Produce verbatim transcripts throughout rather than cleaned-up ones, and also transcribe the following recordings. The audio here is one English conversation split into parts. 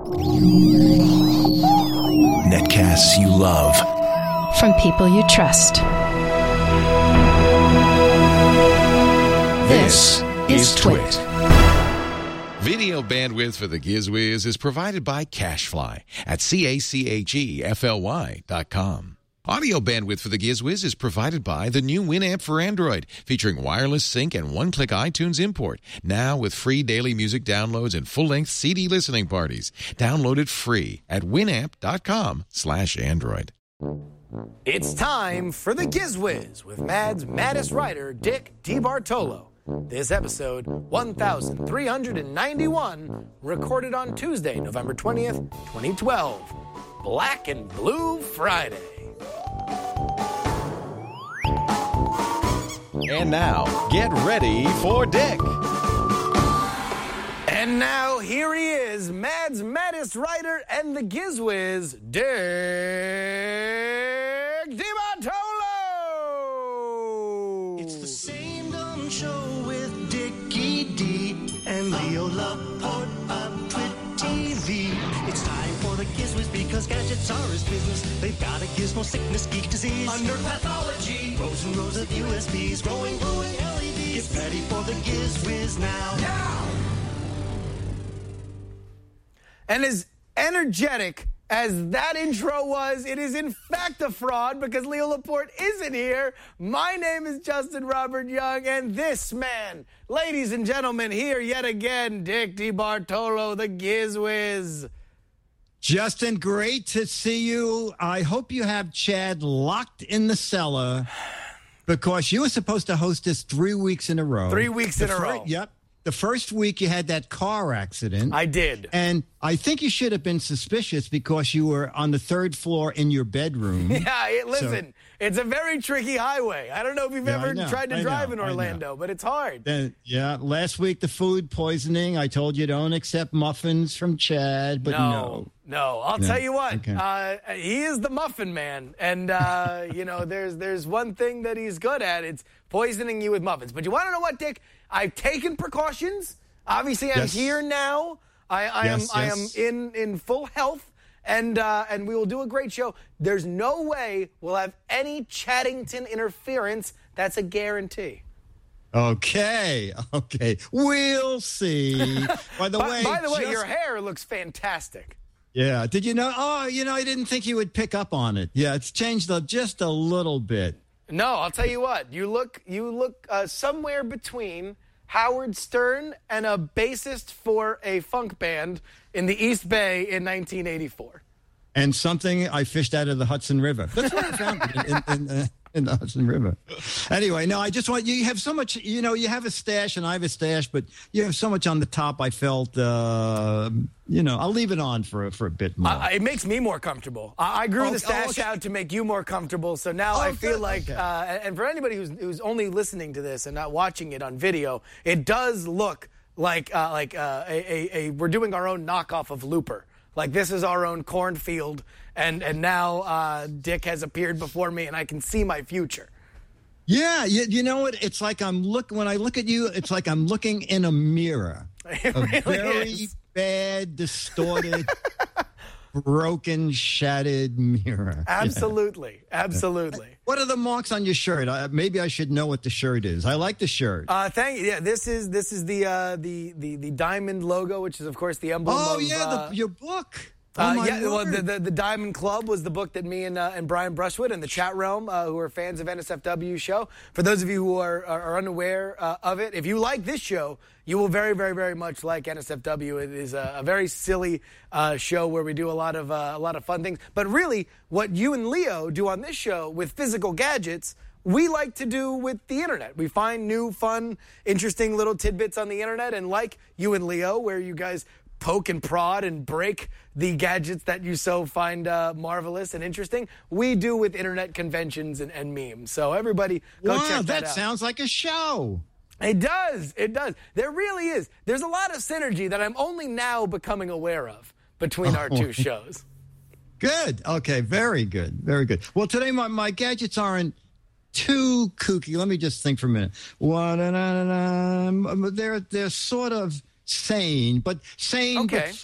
Netcasts you love. From people you trust. This, this is Twit. Twit. Video bandwidth for the GizWiz is provided by CacheFly at C A C H E F L Y dot com. Audio bandwidth for the GizWiz is provided by the new Winamp for Android, featuring wireless sync and one-click iTunes import. Now with free daily music downloads and full-length C D listening parties. Download it free at winamp.com slash Android. It's time for the GizWiz with Mad's maddest writer, Dick DeBartolo. This episode, one thousand three hundred ninety-one, recorded on Tuesday, November twentieth, twenty twelve. Black and Blue Friday. And now, get ready for Dick. And now, here he is, Mad's maddest writer and the GizWiz, Dick DeBartolo! It's the same dumb show with Dickie D and Leo Laporte of Twit T V. It's time for the GizWiz because gadgets are his business. They've got a gizmo sickness, geek disease, under pathology, rows and rows of U S Bs, growing, glowing L E Ds. Get ready for the GizWiz now. Now! And as energetic as that intro was, it is in fact a fraud because Leo Laporte isn't here. My name is Justin Robert Young, and this man, ladies and gentlemen, here yet again, Dick DeBartolo, the GizWiz. Justin, great to see you. I hope you have Chad locked in the cellar because you were supposed to host this three weeks in a row. Three weeks the in a fir- row. Yep. The first week you had that car accident. I did. And I think you should have been suspicious because you were on the third floor in your bedroom. Yeah, it, listen, so, it's a very tricky highway. I don't know if you've yeah, ever know, tried to I drive know, in Orlando, but it's hard. Uh, yeah, last week the food poisoning. I told you don't accept muffins from Chad, but no. No, no. I'll no. tell you what, okay. uh, he is the muffin man. And, uh, you know, there's there's one thing that he's good at. It's poisoning you with muffins. But you want to know what, Dick? I've taken precautions. Obviously, I'm yes. here now. I, I yes, am yes. I am in, in full health, and uh, and we will do a great show. There's no way we'll have any Chaddington interference. That's a guarantee. Okay, okay. We'll see. By the by, way, by the way, just, your hair looks fantastic. Yeah. Did you know? Oh, you know, I didn't think you would pick up on it. Yeah, it's changed a, just a little bit. No, I'll tell you what. You look you look uh, somewhere between Howard Stern and a bassist for a funk band in the East Bay in nineteen eighty-four. And something I fished out of the Hudson River. That's what I found in, in, in, uh, in the Hudson River. Anyway, no, I just want, you have so much, you know, you have a stash and I have a stash, but you have so much on the top. I felt, uh, you know, I'll leave it on for, for a bit more. Uh, it makes me more comfortable. I, I grew oh, the stash oh, okay. out to make you more comfortable, so now oh, I feel good. like, okay. uh, and for anybody who's, who's only listening to this and not watching it on video, it does look like uh, like uh, a, a, a we're doing our own knockoff of Looper. Like, this is our own cornfield, and, and now uh, Dick has appeared before me, and I can see my future. Yeah, you, you know what? It's like I'm look when I look at you, it's like I'm looking in a mirror. It a really very is. bad, distorted, broken, shattered mirror. Absolutely, yeah. absolutely. What are the marks on your shirt? I, maybe I should know what the shirt is. I like the shirt. Uh, thank you. Yeah, this is this is the uh, the the the diamond logo, which is of course the emblem. Oh of, yeah, uh, the, your book. Oh, Uh, my yeah, well, Lord. the, the the Diamond Club was the book that me and uh, and Brian Brushwood and the chat realm, uh, who are fans of N S F W show. For those of you who are are, are unaware uh, of it, if you like this show, you will very very very much like N S F W. It is a, a very silly uh, show where we do a lot of uh, a lot of fun things. But really, what you and Leo do on this show with physical gadgets, we like to do with the internet. We find new, fun, interesting little tidbits on the internet, and like you and Leo, where you guys poke and prod and break the gadgets that you so find uh, marvelous and interesting, we do with internet conventions and, and memes. So everybody go wow, check that, that out. sounds like a show. It does. It does. There really is. There's a lot of synergy that I'm only now becoming aware of between our two shows. Good. Okay, very good. Very good. Well, today my, my gadgets aren't too kooky. Let me just think for a minute. They're, they're sort of sane, but sane Okay. but fun.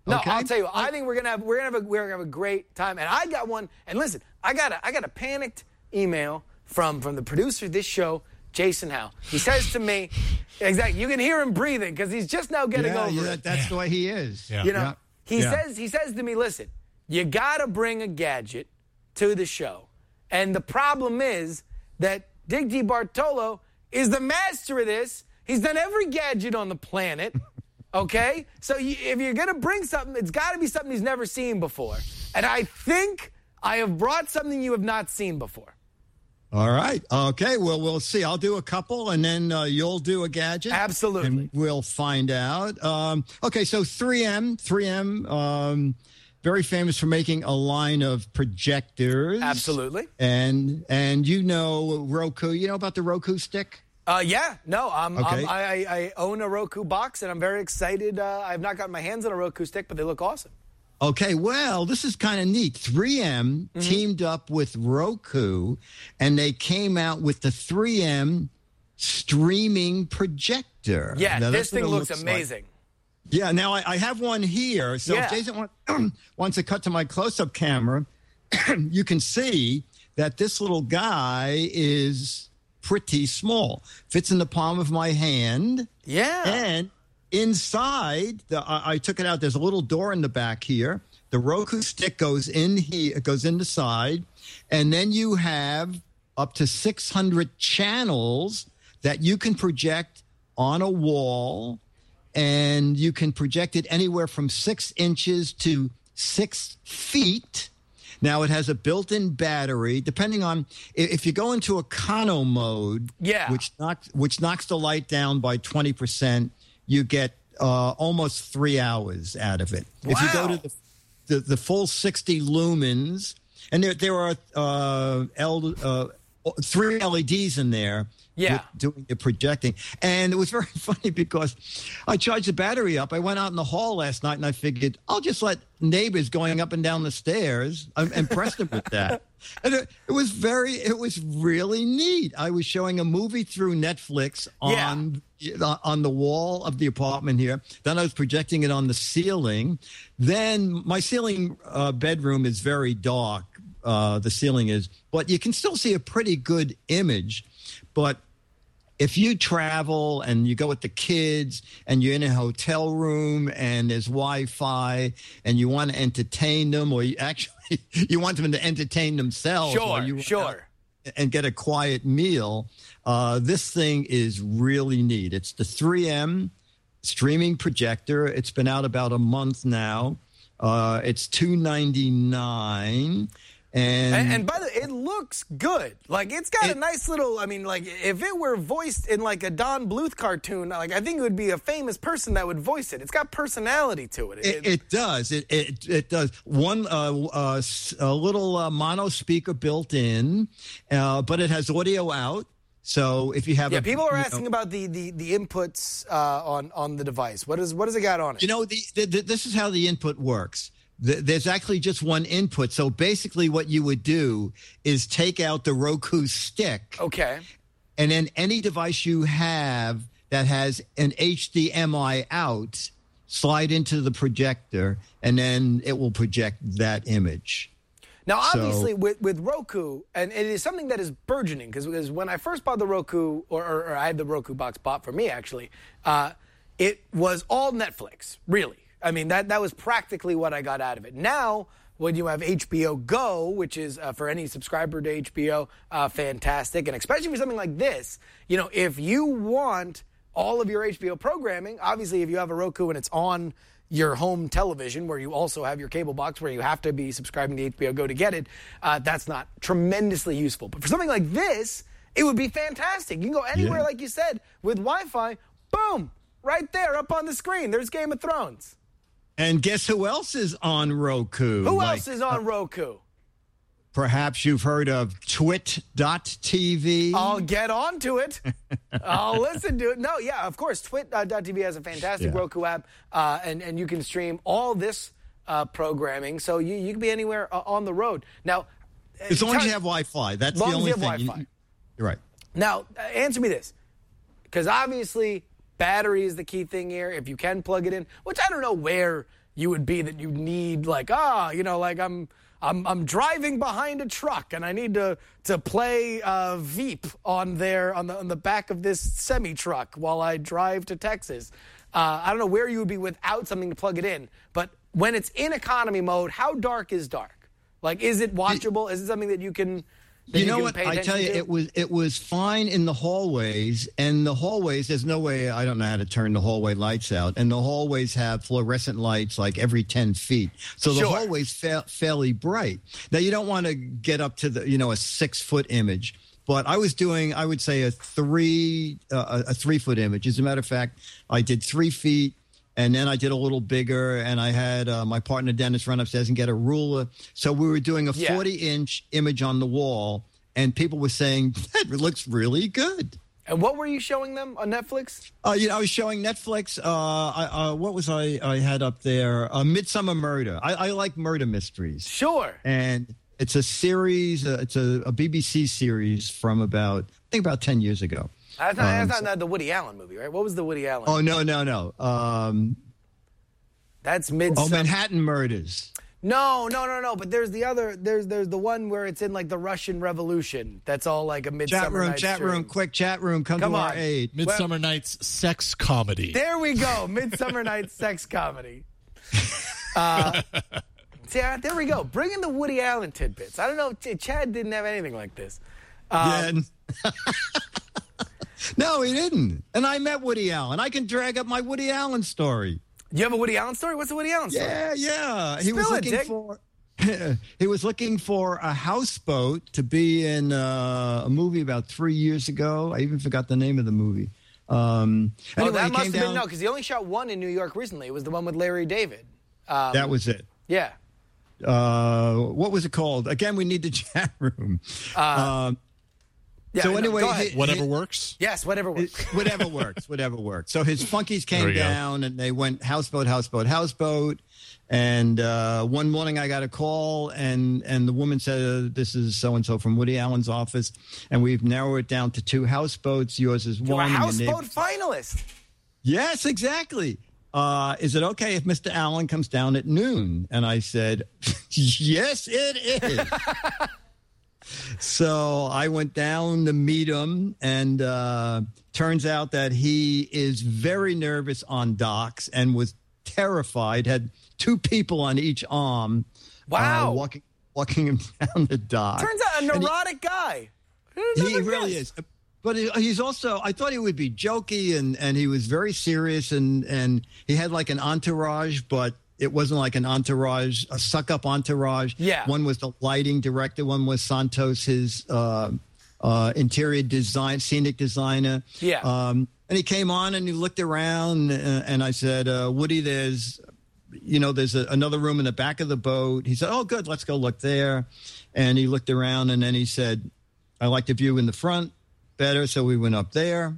No, Okay? I'll tell you what, I think we're gonna have we're gonna have a we're gonna have a great time. And I got one. And listen, I got a I got a panicked email from from the producer of this show, Jason Howe. He says to me, exactly, you can hear him breathing because he's just now getting yeah, over yeah, it. that's the way he is. Yeah. You know, Yeah. he Yeah. says he says to me, listen, you gotta bring a gadget to the show. And the problem is that Dick DiBartolo is the master of this. He's done every gadget on the planet. Okay? So you, if you're gonna bring something, it's gotta be something he's never seen before. And I think I have brought something you have not seen before. All right. Okay. Well, we'll see. I'll do a couple, and then uh, you'll do a gadget. Absolutely. And we'll find out. Um, okay. So three M, three M, um, very famous for making a line of projectors. Absolutely. And and you know Roku. You know about the Roku stick? Uh, yeah, no, I'm, Okay. I'm, I, I I own a Roku box, and I'm very excited. Uh, I've not gotten my hands on a Roku stick, but they look awesome. Okay, well, this is kind of neat. three M Mm-hmm. teamed up with Roku, and they came out with the three M streaming projector. Yeah, Now, this that's what thing it looks like. amazing. Yeah, now I, I have one here. So Yeah. if Jason want, wants to cut to my close-up camera, you can see that this little guy is pretty small. Fits in the palm of my hand. Yeah. And inside, the, I, I took it out. There's a little door in the back here. The Roku stick goes in here. It goes in the side. And then you have up to six hundred channels that you can project on a wall. And you can project it anywhere from six inches to six feet. Now, it has a built-in battery, depending on if you go into econo mode, Yeah. which knocks which knocks the light down by twenty percent, you get uh, almost three hours out of it. If you go Wow. to the, the the full sixty lumens, and there there are uh, L, uh, three L E Ds in there. Yeah. with doing the projecting. And it was very funny because I charged the battery up. I went out in the hall last night and I figured I'll just let neighbors going up and down the stairs, I impressed them with that. And it, it was very, it was really neat. I was showing a movie through Netflix on, on the wall of the apartment here. Then I was projecting it on the ceiling. Then my ceiling uh, bedroom is very dark. Uh, the ceiling is, but you can still see a pretty good image. But if you travel and you go with the kids and you're in a hotel room and there's Wi-Fi and you want to entertain them, or you actually you want them to entertain themselves, while Sure, you sure. and get a quiet meal, uh, this thing is really neat. It's the three M streaming projector. It's been out about a month now. Uh, it's two ninety-nine. And, And, and by the way, it looks good. Like, it's got It- a nice little, I mean, like, if it were voiced in, like, a Don Bluth cartoon, like, I think it would be a famous person that would voice it. It's got personality to it. It, it does. It, it it does. One uh, uh, s- a little uh, mono speaker built in, uh, but it has audio out. So if you have, yeah, a, people are you asking know, about the, the, the inputs uh, on, on the device. What is what does it got on it? You know, the, the, the, this is how the input works. The, there's actually just one input. So basically, what you would do is take out the Roku stick, Okay. and then any device you have that has an H D M I out, slide into the projector, and then it will project that image. Now, So- obviously, with, with Roku, and it is something that is burgeoning, because when I first bought the Roku, or, or, or I had the Roku box bought for me, actually, uh, it was all Netflix, really. I mean, that, that was practically what I got out of it. Now, when you have H B O Go, which is, uh, for any subscriber to H B O, uh, fantastic, and especially for something like this, you know, if you want all of your H B O programming, obviously, if you have a Roku and it's on your home television, where you also have your cable box, where you have to be subscribing to H B O Go to get it, uh, that's not tremendously useful. But for something like this, it would be fantastic. You can go anywhere, Yeah. like you said, with Wi-Fi, boom, right there up on the screen. There's Game of Thrones. And guess who else is on Roku? Who Like, else is on Roku? Perhaps you've heard of Twit dot T V. I'll get on to it. I'll listen to it. No, yeah, of course. Twit dot T V has a fantastic Yeah. Roku app, uh, and, and you can stream all this uh, programming. So you, you can be anywhere uh, on the road. Now, As long as tell- you have Wi-Fi. That's long the as only you have thing. Wi-Fi. You're right. Now, uh, answer me this. Because obviously, battery is the key thing here. If you can plug it in, which I don't know where you would be that you need like ah you know like I'm I'm I'm driving behind a truck and I need to to play uh, Veep on there on the on the back of this semi truck while I drive to Texas. Uh, I don't know where you would be without something to plug it in, but when it's in economy mode, how dark is dark? Like, is it watchable? Is it something that you can? That you you know can what? pay I tell you, to? it was it was fine in the hallways, and the hallways. There's no way I don't know how to turn the hallway lights out, and the hallways have fluorescent lights like every ten feet, so the Sure. hallway's fa- fairly bright. Now you don't want to get up to the you know a six foot image, but I was doing I would say a three uh, a three foot image. As a matter of fact, I did three feet. And then I did a little bigger, and I had uh, my partner Dennis run upstairs and get a ruler. So we were doing a Yeah. forty-inch image on the wall, and people were saying, that looks really good. And what were you showing them on Netflix? Uh, you know, I was showing Netflix. Uh, I, uh, what was I, I had up there? Uh, Midsummer Murder. I, I like murder mysteries. Sure. And it's a series, uh, it's a, a B B C series from about, I think about ten years ago. That's not, Um, that's not the Woody Allen movie, right? What was the Woody Allen? Oh, no, no, no. Um, That's mid. oh, Manhattan Murders. No, no, no, no. But there's the other. There's there's the one where it's in like the Russian Revolution. That's all like a Midsummer Chat room, Night's chat Dream. room, quick chat room, come, Come to on. our aid. Midsummer Night's sex comedy. There we go. Midsummer Night's sex comedy. Uh, see, uh, there we go. Bring in the Woody Allen tidbits. I don't know. Ch- Chad didn't have anything like this. Um, Yeah. No, he didn't. And I met Woody Allen. I can drag up my Woody Allen story. You have a Woody Allen story? What's the Woody Allen story? Yeah, yeah. He was Spill it, looking Dick. for he was looking for a houseboat to be in uh, a movie about three years ago. I even forgot the name of the movie. Um, anyway, oh, that he must came have down. been no, because he only shot one in New York recently. It was the one with Larry David. Um, That was it. yeah. Uh, what was it called? Again, we need the chat room. Um, Yeah. so no, anyway, go ahead. he- Whatever he- works. yes, whatever works. whatever works, whatever works. So his funkies There came we go. down and they went houseboat, houseboat, houseboat. And uh, one morning I got a call and, and the woman said, uh, this is so-and-so from Woody Allen's office. And we've narrowed it down to two houseboats. Yours is You're a one. and your houseboat neighbor's- finalist. Yes, exactly. Uh, is it okay if Mister Allen comes down at noon? And I said, yes, it is. So I went down to meet him, and uh, turns out that he is very nervous on docks and was terrified, had two people on each arm. Wow. Uh, walking, walking him down the dock. Turns out a And he- neurotic guy. he really is. But he- he's also, I thought he would be jokey, and, and he was very serious, and, and he had like an entourage, but it wasn't like an entourage, a suck-up entourage. Yeah. One was the lighting director. One was Santos, his uh, uh, interior design, scenic designer. Yeah. Um, and he came on, and he looked around, uh, and I said, uh, Woody, there's, you know, there's a, another room in the back of the boat. He said, oh, good, let's go look there. And he looked around, and then he said, I like the view in the front better, so we went up there.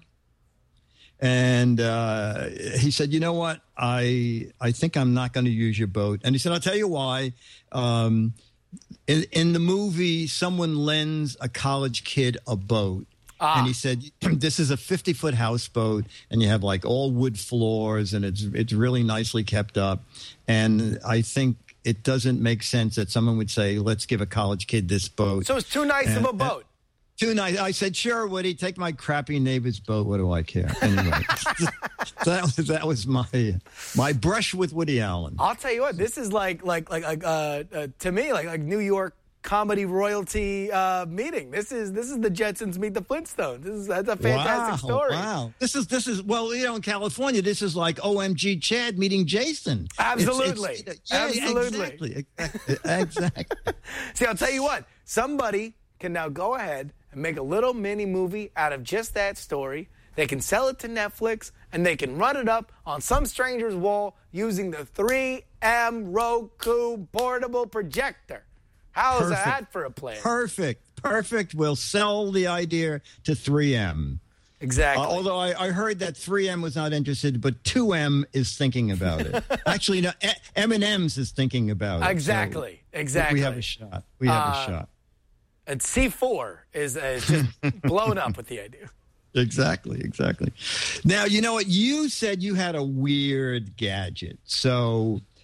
And uh, he said, you know what? I I think I'm not going to use your boat. And he said, I'll tell you why. Um, in, in the movie, someone lends a college kid a boat. Ah. And he said, this is a fifty-foot houseboat, and you have like all wood floors, and it's it's really nicely kept up. And I think it doesn't make sense that someone would say, let's give a college kid this boat. So it's too nice of And- a boat. Too nice. I said, sure, Woody, take my crappy neighbor's boat. What do I care? Anyway, so that was that was my my brush with Woody Allen. I'll tell you what, this is like like like like uh, uh, to me like like New York comedy royalty uh, meeting. This is this is the Jetsons meet the Flintstones. This is that's a fantastic wow, story. Wow. This is this is well, you know, in California, this is like O M G Chad meeting Jason. It's- Absolutely. it's- yeah, Absolutely. Exactly. Exactly. exactly. See, I'll tell you what, somebody can now go ahead and make a little mini movie out of just that story. They can sell it to Netflix, and they can run it up on some stranger's wall using the three M Roku portable projector. How's Perfect. that for a plan? Perfect. Perfect. We'll sell the idea to three M. Exactly. Uh, although I, I heard that three M was not interested, but two M is thinking about it. Actually, no, E- M and M's is thinking about it. exactly. So exactly. we have a shot. We have Uh, a shot. And C four is, uh, is just blown up with the idea. Exactly, exactly. Now, you know what? You said you had a weird gadget. So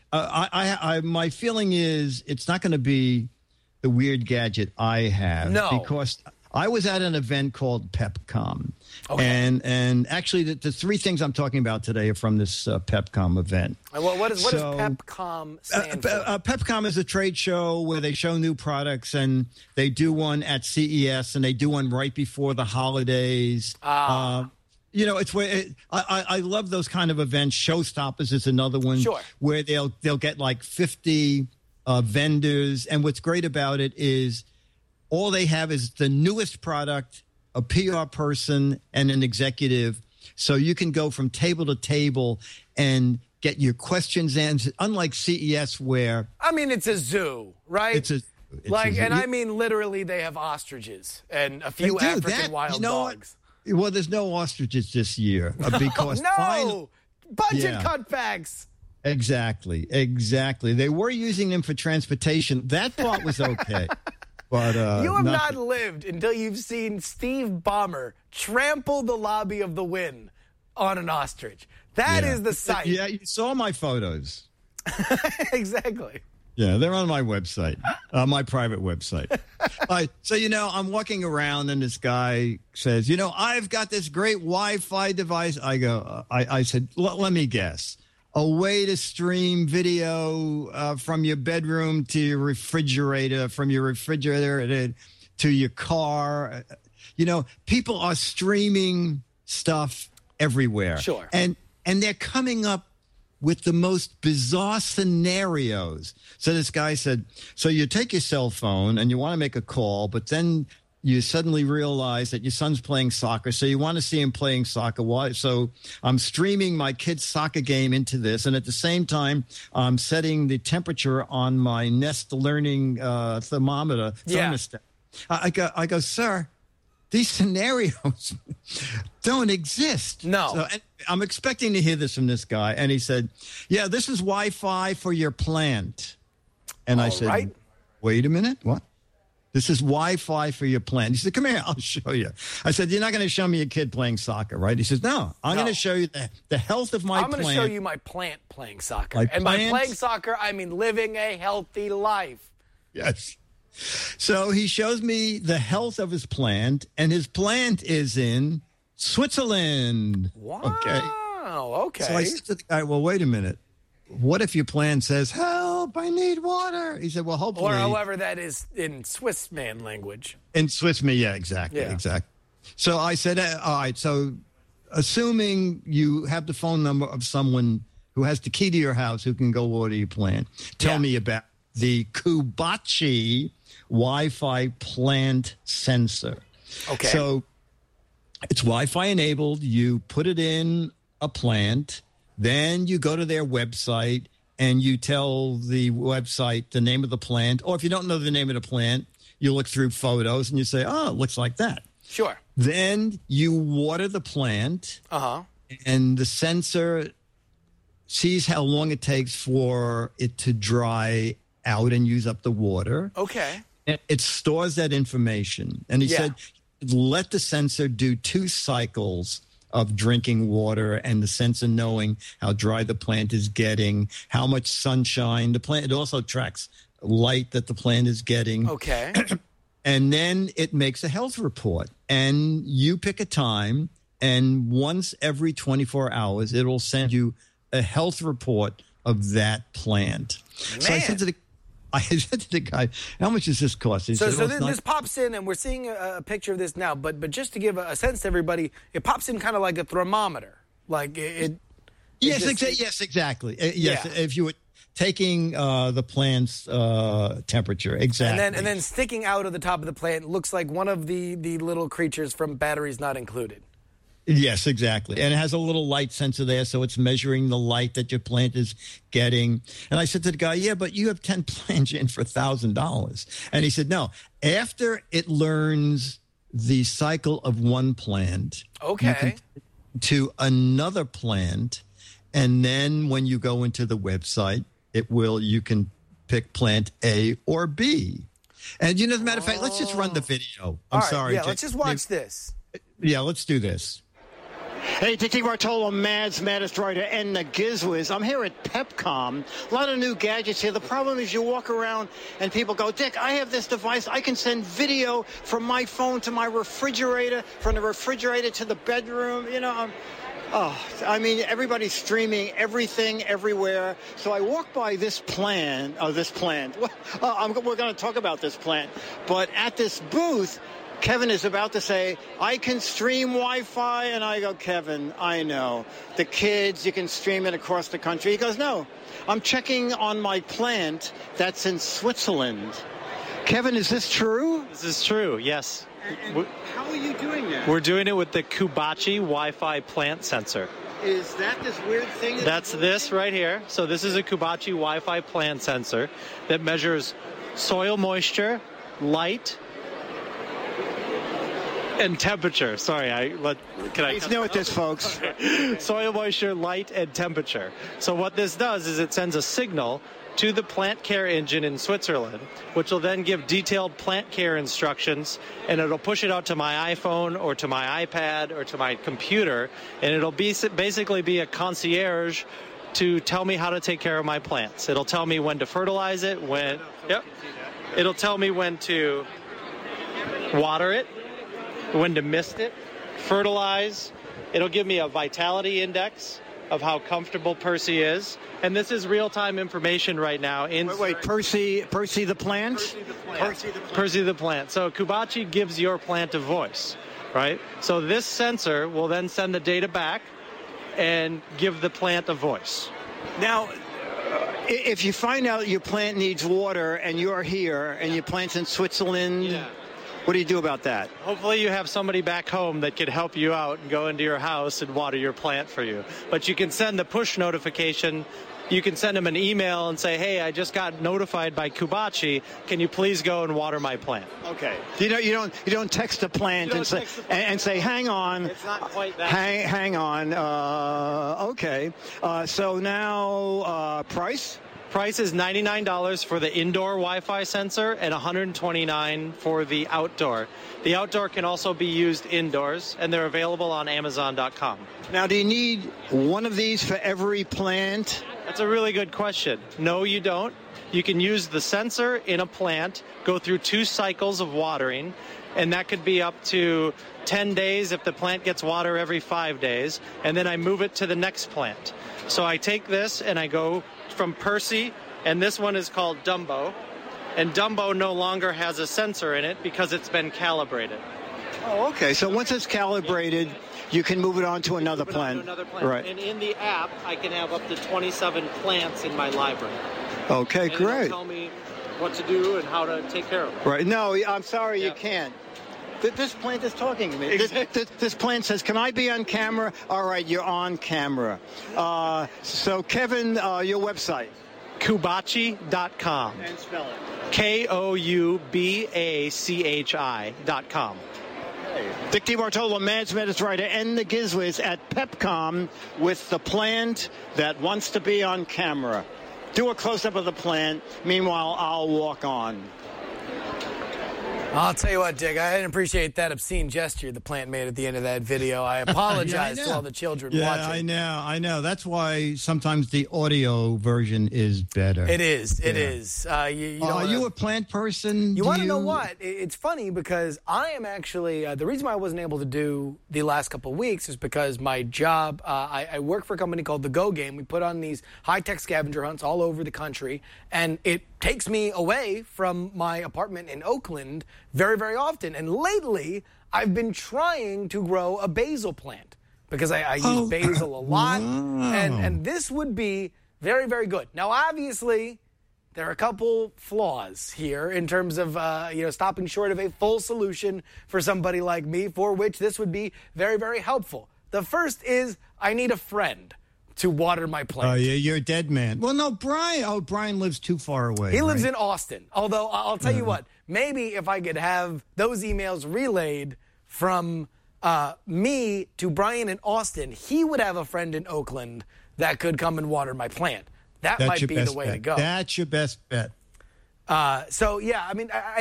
Uh, I, I, I, my feeling is it's not going to be the weird gadget I have. No. Because I was at an event called PepCom. Okay. And and actually, the, the three things I'm talking about today are from this uh, PepCom event. And what, what, is, what So, does PepCom stand uh, for? uh, PepCom is a trade show where they show new products, and they do one at C E S, and they do one right before the holidays. Ah. Uh, you know, it's where it, I, I I love those kind of events. Showstoppers is another one. Sure. Where they'll they'll get like fifty uh, vendors, and what's great about it is all they have is the newest product, a P R person, and an executive. So you can go from table to table and get your questions answered. Unlike C E S, where I mean, it's a zoo, right? it's a it's like, a, and I mean, literally, they have ostriches and a few They do. African That- wild you know what? dogs. Well, there's no ostriches this year uh, because no, finally- budget Yeah. cutbacks. Exactly, exactly. They were using them for transportation. That part was okay, but uh, You have not nothing. lived until you've seen Steve Ballmer trample the lobby of the Wynn on an ostrich. That is Yeah. the sight. Yeah, you saw my photos. Exactly. Yeah, they're on my website, uh, my private website. uh, so, you know, I'm walking around and this guy says, you know, I've got this great Wi-Fi device. I go, uh, I, I said, let me guess. A way to stream video uh, from your bedroom to your refrigerator, from your refrigerator to, to your car. You know, people are streaming stuff everywhere. Sure. And, and they're coming up with the most bizarre scenarios. So this guy said, so you take your cell phone and you want to make a call, but then you suddenly realize that your son's playing soccer, so you want to see him playing soccer. Why? So I'm streaming my kid's soccer game into this, and at the same time, I'm setting the temperature on my Nest Learning uh, thermometer, Yeah. thermostat. I, I go, I go, sir, these scenarios don't exist. No. So, and I'm expecting to hear this from this guy. And he said, yeah, this is Wi-Fi for your plant. And I All said, right. wait a minute. What? This is Wi-Fi for your plant. He said, come here, I'll show you. I said, you're not going to show me a kid playing soccer, right? He says, no, I'm No. going to show you the, the health of my I'm going plant. to show you my plant playing soccer. My and by plant? playing soccer, I mean living a healthy life. Yes. So he shows me the health of his plant, and his plant is in Switzerland. Wow. Okay. Okay. So I said to the guy, well, wait a minute. What if your plant says, help, I need water? He said, well, hopefully. Or however that is in Swiss man language. In Swiss me, yeah, exactly, Yeah. exactly. So I said, uh, all right, so assuming you have the phone number of someone who has the key to your house who can go water your plant, tell Yeah. me about the Kubachi Wi-Fi plant sensor. Okay. So it's Wi-Fi enabled. You put it in a plant, then you go to their website and you tell the website the name of the plant. Or if you don't know the name of the plant, you look through photos and you say, oh, it looks like that. Sure. Then you water the plant, Uh-huh. and the sensor sees how long it takes for it to dry out and use up the water. Okay. It, it stores that information. And he Yeah. said, let the sensor do two cycles of drinking water and the sensor knowing how dry the plant is getting, how much sunshine the plant. It also tracks light that the plant is getting. Okay. And then it makes a health report. And you pick a time, and once every twenty-four hours, it will send you a health report of that plant. So I Man. said to the I said to the guy, how much does this cost? He So, said, so "Well, this, it's not- this pops in, and we're seeing a, a picture of this now. But but just to give a, a sense to everybody, it pops in kind of like a thermometer. Like it. it Yes, just- exa- yes, exactly. Uh, yes, Yeah. if you were taking uh, the plant's uh, temperature, exactly. and then and then sticking out of the top of the plant looks like one of the the little creatures from Batteries Not Included. Yes, exactly. And it has a little light sensor there, so it's measuring the light that your plant is getting. And I said to the guy, yeah, but you have ten plants in for one thousand dollars. And he said, no, after it learns the cycle of one plant, you Okay. can to another plant, and then when you go into the website, it will, you can pick plant A or B. And you know, as a matter of fact, let's just run the video. I'm All right, sorry. Yeah, Jake. let's just watch this. Yeah, let's do this. Hey, Dick DiBartolo, Mads, Maddest Writer, and the Gizwiz. I'm here at Pepcom. A lot of new gadgets here. The problem is you walk around and people go, Dick, I have this device. I can send video from my phone to my refrigerator, from the refrigerator to the bedroom. You know, um, oh, I mean, everybody's streaming everything everywhere. So I walk by this plant, oh, this plant. Uh, I'm, we're going to talk about this plant. But at this booth, Kevin is about to say, I can stream Wi-Fi, and I go, Kevin, I know. The kids, you can stream it across the country. He goes, no, I'm checking on my plant that's in Switzerland. Kevin, is this true? This is true, yes. And, and how are you doing that? We're doing it with the Kubachi Wi-Fi plant sensor. Is that this weird thing? That That's this right here. So this is a Kubachi Wi-Fi plant sensor that measures soil moisture, light, and temperature. Sorry, I let. Can I? Please know what this, folks. Soil moisture, light, and temperature. So what this does is it sends a signal to the plant care engine in Switzerland, which will then give detailed plant care instructions, and it'll push it out to my iPhone or to my iPad or to my computer, and it'll be basically be a concierge to tell me how to take care of my plants. It'll tell me when to fertilize it, when. Yep. It'll tell me when to water it, when to mist it, fertilize. It'll give me a vitality index of how comfortable Percy is. And this is real-time information right now. In wait, wait, Percy, Percy the plant? Percy the plant. Percy the plant. Percy the plant. So Kubachi gives your plant a voice, right? So this sensor will then send the data back and give the plant a voice. Now, if you find out your plant needs water and you're here and your plant's in Switzerland, Yeah. what do you do about that? Hopefully you have somebody back home that can help you out and go into your house and water your plant for you. But you can send the push notification. You can send them an email and say, hey, I just got notified by Kubachi. Can you please go and water my plant? Okay. You don't you don't you don't text the plant You and don't say text the plant. and, and say, hang on. It's not quite that. Hang hang on. Uh, okay. Uh, so now uh, price? Price is ninety-nine dollars for the indoor Wi-Fi sensor and one hundred twenty-nine dollars for the outdoor. The outdoor can also be used indoors, and they're available on Amazon dot com. Now, do you need one of these for every plant? That's a really good question. No, you don't. You can use the sensor in a plant, go through two cycles of watering, and that could be up to ten days if the plant gets water every five days, and then I move it to the next plant. So I take this and I go from Percy, and this one is called Dumbo, and Dumbo no longer has a sensor in it because it's been calibrated. Oh, okay. So once it's calibrated, you can move it on to another Move it on plant. to another plant. Right. And in the app, I can have up to twenty-seven plants in my library. Okay, And it'll great. tell me what to do and how to take care of it. Right. No, I'm sorry, Yeah. you can't. Th- This plant is talking to me. This, this, this plant says, can I be on camera? All right, you're on camera. Uh, so, Kevin, uh, your website. Kubachi dot com. And spell it. K O U B A C H I dot com. Dick DiBartolo, Mads Maddest Writer, and the Gizwiz at Pepcom with the plant that wants to be on camera. Do a close-up of the plant. Meanwhile, I'll walk on. I'll tell you what, Dick, I didn't appreciate that obscene gesture the plant made at the end of that video. I apologize Yeah, I to know. all the children Yeah, watching. I know, I know. That's why sometimes the audio version is better. It is, it Yeah. is. Uh, you, you Uh, know, are you a plant person? You Do want to know what? It- It's funny because I am actually, uh, the reason why I wasn't able to do the last couple of weeks is because my job, uh, I, I work for a company called The Go Game. We put on these high-tech scavenger hunts all over the country, and it takes me away from my apartment in Oakland very, very often. And lately, I've been trying to grow a basil plant because I, I use Oh, basil a lot, wow. and, and this would be very, very good. Now, obviously, there are a couple flaws here in terms of, uh, you know, stopping short of a full solution for somebody like me, for which this would be very, very helpful. The first is I need a friend to water my plant. Oh, yeah, you're a dead man. Well, no, Brian. Oh, Brian lives too far away. He lives right? in Austin. Although, I- I'll tell you what, maybe if I could have those emails relayed from uh, me to Brian in Austin, he would have a friend in Oakland that could come and water my plant. That That's might your be best the way bet. to go. That's your best bet. Uh, so, yeah, I mean, I, I think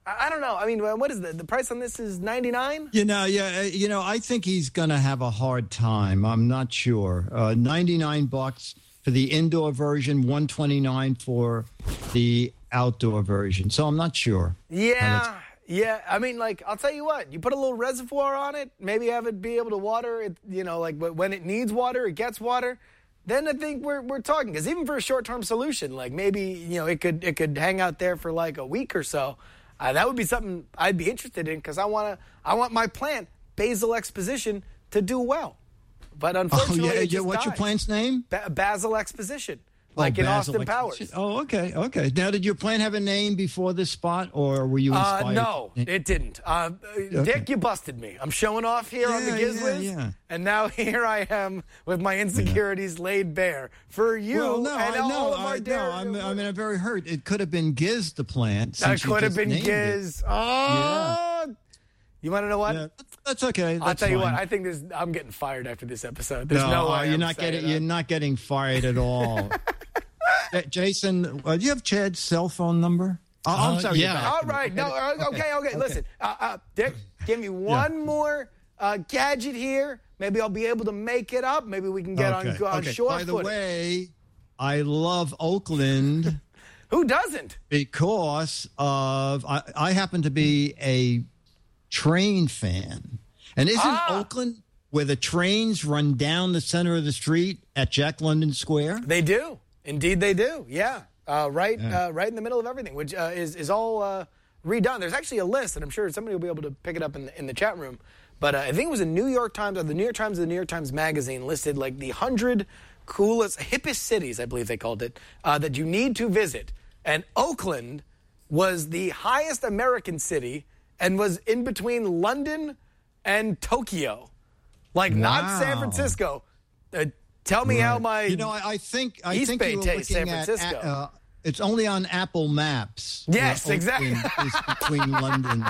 I, I don't know. I mean, what is the the price on this? Is ninety-nine? You know, yeah, uh, you know, I think he's going to have a hard time. I'm not sure. Uh, ninety-nine bucks for the indoor version, one twenty-nine for the outdoor version. So I'm not sure. Yeah. Yeah, I mean, like, I'll tell you what, you put a little reservoir on it, maybe have it be able to water it, you know, like when it needs water, it gets water, then I think we're we're talking. Because even for a short-term solution, like maybe, you know, it could it could hang out there for like a week or so. Uh, that would be something I'd be interested in because I want to I want my plant, Basil Exposition, to do well. But unfortunately, oh, yeah, it yeah. just What's died. your plant's name? Ba- Basil Exposition. Like oh, in Basil Austin Exposition. Powers. Oh, okay, okay. Now, did your plant have a name before this spot, or were you inspired? Uh, no, it didn't. Uh, Okay. Dick, you busted me. I'm showing off here on the Yeah, Gizwiz, yeah, yeah. and now here I am with my insecurities laid bare for you Well, no, and I all know. of our I dare- know. I'm, I mean, I'm very hurt. It could have been Giz the plant. That since you could have just been named it. Giz. Oh, you want to know what? Yeah, that's okay. I'll That's tell you what. fine. I think this. I'm getting fired after this episode. There's no, no, way uh, you're I'm not saying getting. that. You're not getting fired at all. J- Jason, uh, do you have Chad's cell phone number? Oh, I'm Uh, sorry. yeah. you're back. All right. No. uh, Okay. Okay. Listen, uh, uh, Dick, give me one more uh, gadget here. Maybe I'll be able to make it up. Maybe we can get Okay, on, on okay. short By the footing. way, I love Oakland Who doesn't? because of I, I happen to be a train fan, and isn't Ah. Oakland where the trains run down the center of the street at Jack London Square? They do. Indeed, they do. Yeah. Uh, right uh, right in the middle of everything, which uh, is, is all uh, redone. There's actually a list, and I'm sure somebody will be able to pick it up in the, in the chat room. But uh, I think it was a New York Times, or the New York Times, or the New York Times Magazine listed like the one hundred coolest, hippest cities, I believe they called it, uh, that you need to visit. And Oakland was the highest American city and was in between London and Tokyo. Like, not Wow. San Francisco. Uh, tell me how my... You know, I, I think I East think Bay you were taste looking San at, Francisco. uh, it's only on Apple Maps. Yes, where exactly. Oakland is between London.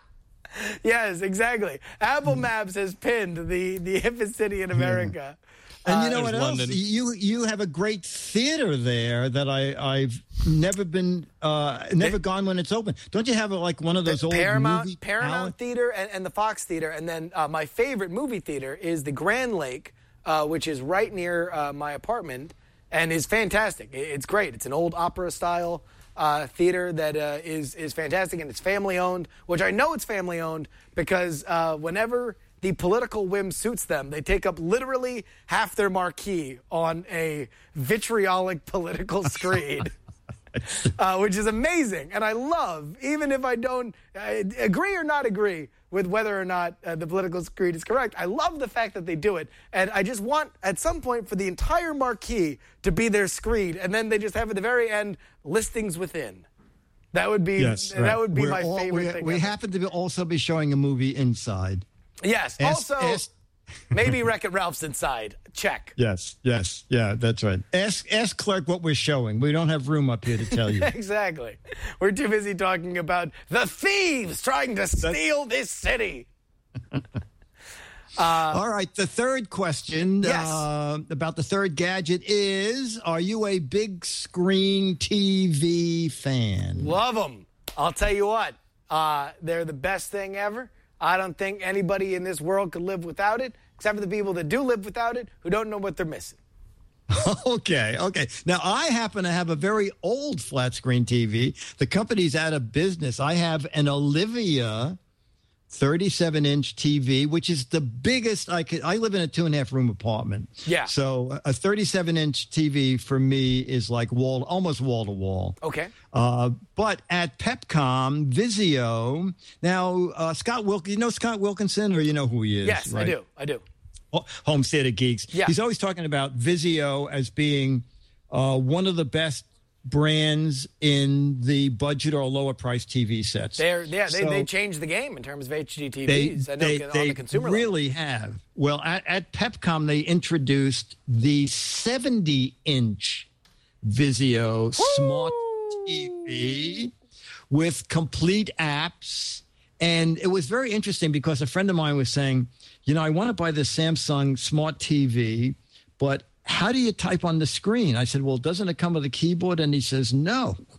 Yes, exactly. Hmm. Apple Maps has pinned the, the hippest city in America. And you Uh, know what There's else? London. You you have a great theater there that I I've never been uh, never gone when it's open. Don't you have like one of those old Paramount movie Paramount palace- Theater and, and the Fox Theater, and then uh, my favorite movie theater is the Grand Lake, uh, which is right near uh, my apartment, and is fantastic. It- It's great. It's an old opera style uh, theater that uh, is is fantastic, and it's family owned. Which I know it's family owned because uh, whenever the political whim suits them, they take up literally half their marquee on a vitriolic political screen. Uh, which is amazing, and I love, even if I don't uh, agree or not agree with whether or not uh, the political screen is correct, I love the fact that they do it, and I just want, at some point, for the entire marquee to be their screen, and then they just have at the very end, listings within. That would be Yes, that right. would be We're my all- favorite we, thing. We ever. happen to be also be showing a movie inside. Yes. Ask- also, ask- maybe Wreck-It Ralph's inside. Check. Yes, yes, yeah, that's right. Ask ask Clerk what we're showing. We don't have room up here to tell you. Exactly. We're too busy talking about the thieves trying to steal this city. All right, the third question Yes. uh, about the third gadget is: are you a big screen T V fan? Love them. I'll tell you what. Uh, they're the best thing ever. I don't think anybody in this world could live without it, except for the people that do live without it who don't know what they're missing. Okay, okay. Now, I happen to have a very old flat screen T V. The company's out of business. I have an Olivia thirty-seven inch T V, which is the biggest I could. I live in a two and a half room apartment. Yeah. So a thirty-seven inch T V for me is like wall, almost wall to wall. Okay. Uh, but at Pepcom, Vizio, now uh, Scott Wilk, you know Scott Wilkinson, or you know who he is? Yes, I right? do. I do. Home Theater Geeks. Yeah. He's always talking about Vizio as being uh, one of the best brands in the budget or lower price T V sets. They're, yeah, they, So they changed the game in terms of H D T they, Vs. I know they, on they the consumer level. really have. Well, at, at Pepcom, they introduced the seventy inch Vizio Smart T V with complete apps. And it was very interesting because a friend of mine was saying, you know, I want to buy this Samsung Smart T V, but how do you type on the screen? I said, well, doesn't it come with a keyboard? And he says, no.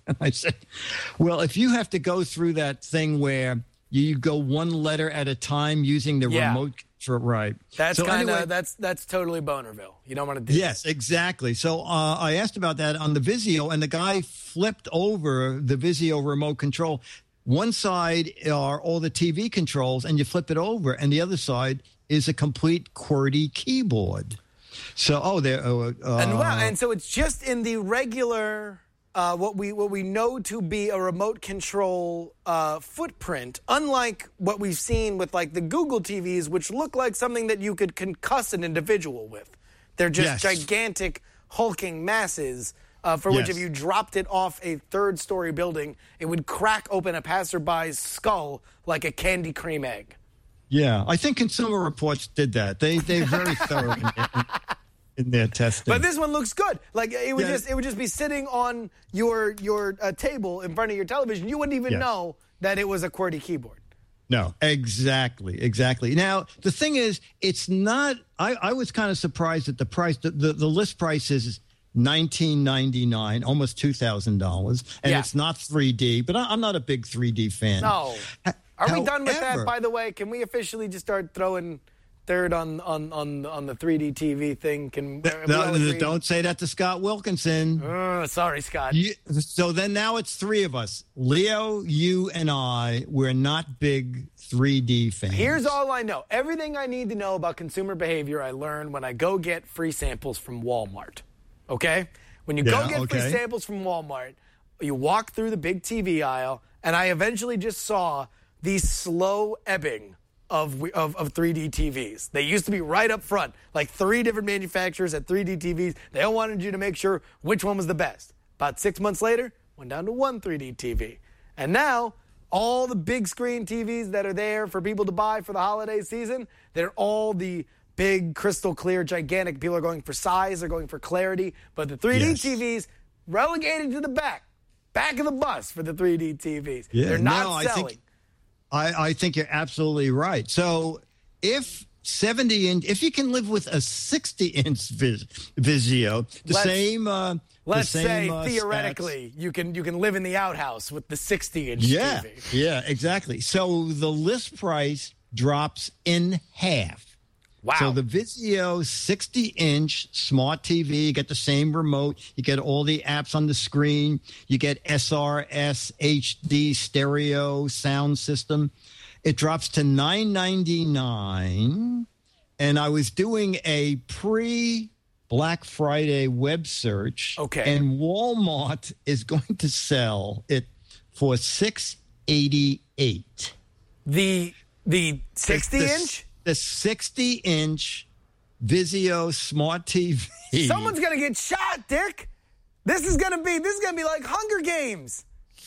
And I said, well, if you have to go through that thing where you go one letter at a time using the Yeah. remote control, right? That's So kind of anyway- that's that's totally Bonerville. You don't want to do Yes, exactly. So uh, I asked about that on the Vizio, and the guy flipped over the Vizio remote control. One side are all the T V controls, and you flip it over, and the other side is a complete QWERTY keyboard. So, oh, there. Uh, uh, And wow, and so it's just in the regular, uh, what we what we know to be a remote control uh, footprint, unlike what we've seen with like the Google T Vs, which look like something that you could concuss an individual with. They're just Yes. gigantic, hulking masses. Uh, for which, Yes. if you dropped it off a third-story building, it would crack open a passerby's skull like a candy cream egg. Yeah, I think Consumer Reports did that. They they're very thorough in, in, in their testing. But this one looks good. Like it would Yeah. just it would just be sitting on your your uh, table in front of your television. You wouldn't even Yes. know that it was a QWERTY keyboard. No, exactly, exactly. Now, the thing is, it's not, I, I was kind of surprised at the price. The, the, the list price is nineteen ninety-nine, almost two thousand dollars, and Yeah. it's not three D, but I, I'm not a big three D fan. No. Are we done with that, However- by the way? Can we officially just start throwing third on on on, on the three D T V thing? Can we No, all agree? don't say that to Scott Wilkinson. Uh, sorry, Scott. You, so then now it's three of us. Leo, you, and I, we're not big three D fans. Here's all I know. Everything I need to know about consumer behavior I learned when I go get free samples from Walmart. Okay? When you Yeah, go get okay. free samples from Walmart, you walk through the big T V aisle, and I eventually just saw the slow ebbing of, of, of three D T Vs. They used to be right up front, like three different manufacturers had three D T Vs. They all wanted you to make sure which one was the best. About six months later, went down to one three D T V. And now, all the big screen T Vs that are there for people to buy for the holiday season, they're all the big, crystal clear, gigantic. People are going for size, they're going for clarity. But the three D Yes. T Vs, relegated to the back, back of the bus for the three D T Vs. Yeah, they're not no, I selling. think- I, I think you're absolutely right. So if seventy inch, if you can live with a sixty inch vis, Vizio, the Let's- same. Uh, the Let's same, say uh, theoretically, you can you can live in the outhouse with the sixty inch Yeah, T V. yeah, exactly. So the list price drops in half. Wow. So the Vizio sixty inch smart T V, you get the same remote, you get all the apps on the screen, you get S R S H D stereo sound system. It drops to nine ninety-nine, and I was doing a pre Black Friday web search. Okay. And Walmart is going to sell it for six eighty-eight. The the sixty The- inch. The sixty inch Vizio smart T V. Someone's gonna get shot, Dick. This is gonna be this is gonna be like Hunger Games.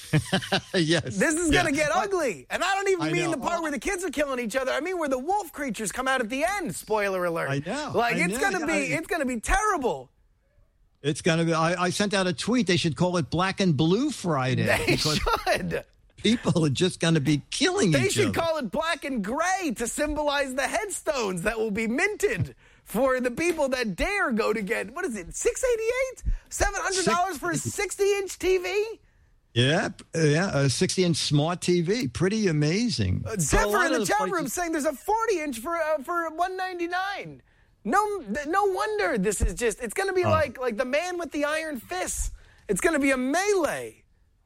Yes. This is Yeah. gonna get ugly. And I don't even I mean know. the part where the kids are killing each other. I mean where the wolf creatures come out at the end. Spoiler alert. I know. Like I it's know. gonna be I- it's gonna be terrible. It's going to be. I, I sent out a tweet. They should call it Black and Blue Friday. They because should. people are just going to be killing They each should other. call it black and gray to symbolize the headstones that will be minted for the people that dare go to get, what is it, six eighty-eight? seven hundred dollars for a sixty inch T V? Yeah, yeah, a sixty inch smart T V. Pretty amazing. Uh, But a Zephyr lot in the of chat places- room saying there's a forty inch for uh, for one ninety-nine. No, th- no wonder this is just. It's going to be Oh. like like the man with the iron fist. It's going to be a melee.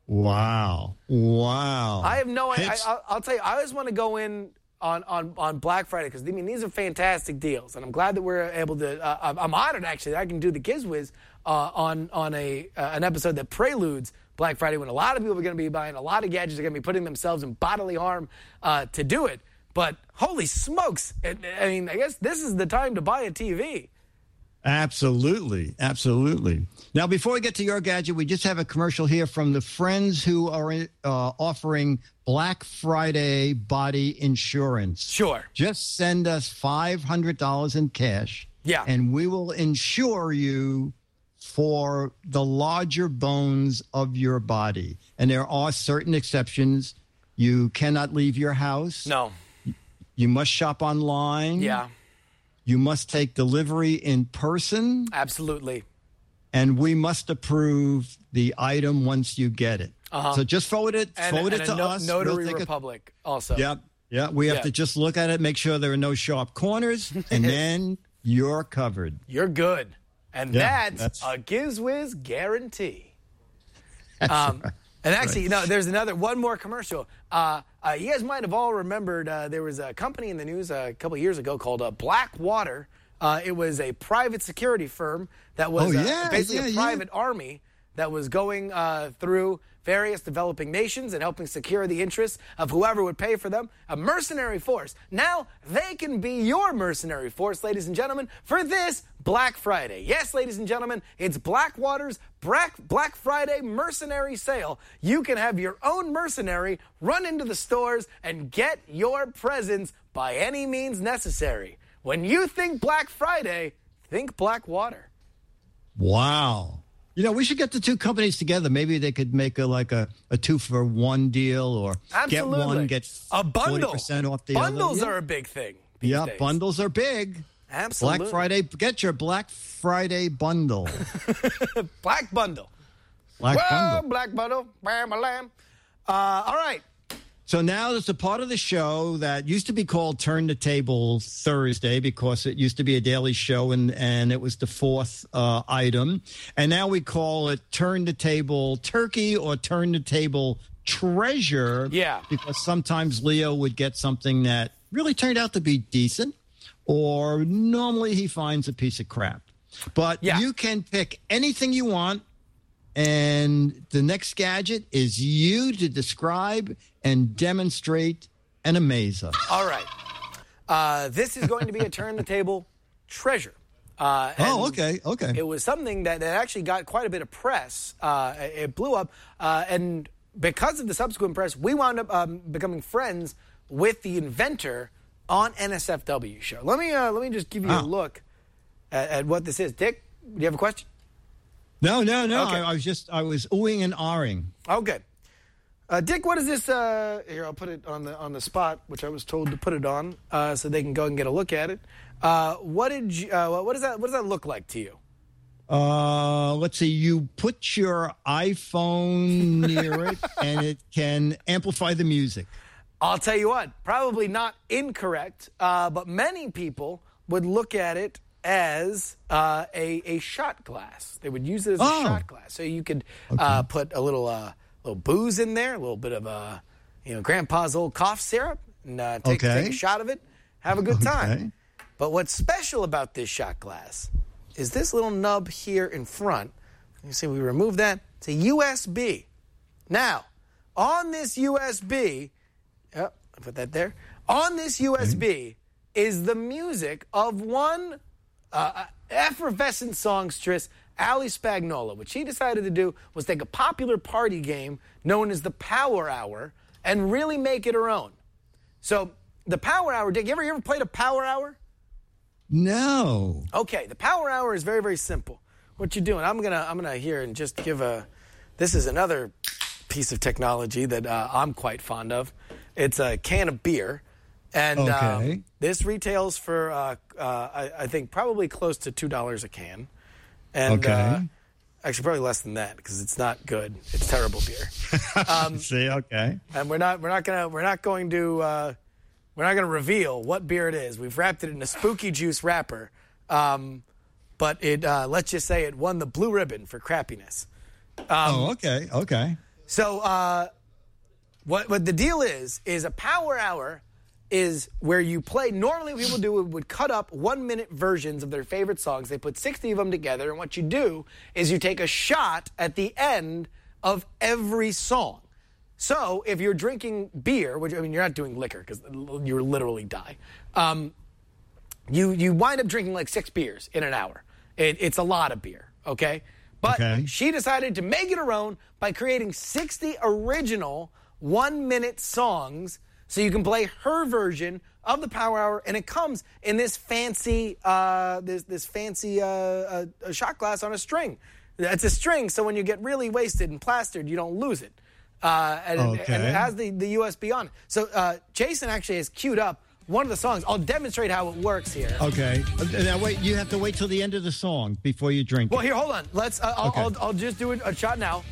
Wow. Wow. I have no. I, I, Hits- I'll, I'll tell you. I always want to go in on on on Black Friday because I mean these are fantastic deals, and I'm glad that we're able to. Uh, I'm- I'm honored actually that I can do the Gizwiz uh, on on a uh, an episode that preludes Black Friday when a lot of people are going to be buying a lot of gadgets, are going to be putting themselves in bodily harm uh, to do it. But holy smokes! It, I mean, I guess this is the time to buy a T V. Absolutely. Absolutely. Now, before we get to your gadget, we just have a commercial here from the friends who are uh, offering Black Friday body insurance. Sure. Just send us five hundred dollars in cash. Yeah. And we will insure you for the larger bones of your body. And there are certain exceptions. You cannot leave your house. No. You must shop online. Yeah. You must take delivery in person. Absolutely. and we must approve the item once you get it. Uh-huh. So just forward it, And, forward and it a to no- us. Notary We'll take Republic also. it. Yep. Yeah, we have Yeah. to just look at it, make sure there are no sharp corners, and then you're covered. You're good. And Yeah, that's, that's- a GizWiz guarantee. That's Um, right. And actually, you know, there's another, one more commercial. Uh, uh, you guys might have all remembered uh, there was a company in the news uh, a couple years ago called uh, Blackwater. Uh, it was a private security firm that was Oh, uh, yeah, basically yeah, a yeah. private army that was going uh, through various developing nations and helping secure the interests of whoever would pay for them. A mercenary force. Now they can be your mercenary force, ladies and gentlemen, for this Black Friday. Yes, ladies and gentlemen, it's Blackwater's Black, Black Friday mercenary sale. You can have your own mercenary run into the stores and get your presents by any means necessary. When you think Black Friday, think Blackwater. Wow. You know, we should get the two companies together. Maybe they could make a like a, a two for one deal, or Absolutely. get one, get a bundle. forty percent off the Bundles other. are a big thing these Yeah, days. bundles are big. Absolutely. Black Friday, get your Black Friday bundle. Black bundle. Black Whoa, bundle. black bundle. Bam, a lamb. Uh, all right. So now there's a part of the show that used to be called Turn the Table Thursday because it used to be a daily show and, and it was the fourth uh, item. And now we call it Turn the Table Turkey or Turn the Table Treasure. Yeah. Because sometimes Leo would get something that really turned out to be decent, or normally he finds a piece of crap. But Yeah. you can pick anything you want. And the next gadget is you to describe and demonstrate and amaze us. All right. Uh, this is going to be a turn the table treasure. Uh, and Oh, okay, okay. It was something that, that actually got quite a bit of press. Uh, it it blew up. Uh, and because of the subsequent press, we wound up um, becoming friends with the inventor on N S F W show. Let me, uh, let me just give you Ah. a look at, at what this is. Dick, do you have a question? No, no, no. Okay. I, I was just, I was oohing and ahhing. Okay. Uh, Dick, what is this? Uh, here, I'll put it on the on the spot, which I was told to put it on, uh, so they can go and get a look at it. Uh, what did you? Uh, what does that? What does that look like to you? Uh, let's see. You put your iPhone near it, and it can amplify the music. I'll tell you what. Probably not incorrect, uh, but many people would look at it as uh, a a shot glass. They would use it as a Oh. shot glass, so you could uh, put a little uh, little booze in there, a little bit of uh, you know Grandpa's old cough syrup, and uh, take, Okay. take a shot of it, have a good time. Okay. But what's special about this shot glass is this little nub here in front. You see, we remove that. It's a U S B. Now, on this U S B, yep, I put that there. On this U S B is the music of one uh, effervescent songstress, Ali Spagnola. What she decided to do was take a popular party game known as the Power Hour and really make it her own. So, the Power Hour, Dick, you ever, you ever played a Power Hour? No. Okay, the Power Hour is very, very simple. What you're doing, I'm gonna, I'm gonna here and just give a. This is another piece of technology that uh, I'm quite fond of. It's a can of beer, and Okay. um, this retails for uh, uh, I, I think probably close to two dollars a can. And, Okay. Uh, actually, probably less than that because it's not good. It's terrible beer. Um, See, okay. and we're not, we're not gonna, we're not going to. Uh, We're not going to reveal what beer it is. We've wrapped it in a spooky juice wrapper. Um, but it, uh, let's just say it won the blue ribbon for crappiness. Um, oh, okay, okay. So uh, what, what the deal is, is a Power Hour is where you play. Normally what people do would cut up one-minute versions of their favorite songs. They put sixty of them together, and what you do is you take a shot at the end of every song. So if you're drinking beer, which I mean, you're not doing liquor because you literally die. Um, you you wind up drinking like six beers in an hour. It, it's a lot of beer, okay? But Okay. she decided to make it her own by creating sixty original one-minute songs, so you can play her version of the Power Hour, and it comes in this fancy uh, this this fancy uh, uh, shot glass on a string. It's a string, so when you get really wasted and plastered, you don't lose it. Uh, and, it, and Okay. it has the, the U S B on it. So uh, Jason actually has queued up one of the songs. I'll demonstrate how it works here. Okay. Now wait. You have to wait till the end of the song before you drink. Well, it. here, hold on. Let's. Uh, I'll, Okay. I'll, I'll just do it a shot now.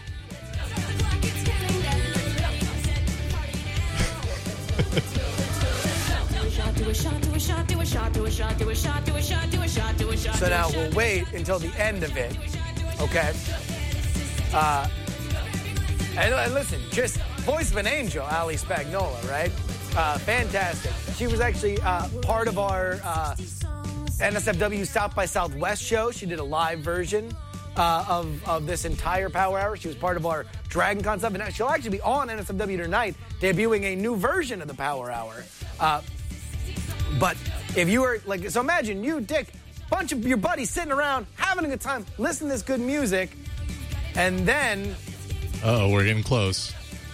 So now we'll wait until the end of it. Okay. Uh, and, and listen, just voice of an angel, Ali Spagnola, right? Uh, fantastic. She was actually uh, part of our uh, N S F W South by Southwest show. She did a live version uh, of, of this entire Power Hour. She was part of our Dragon Con stuff. And she'll actually be on N S F W tonight, debuting a new version of the Power Hour. Uh, but if you were, like, so imagine you, Dick, bunch of your buddies sitting around, having a good time, listening to this good music, and then... Oh, we're getting close.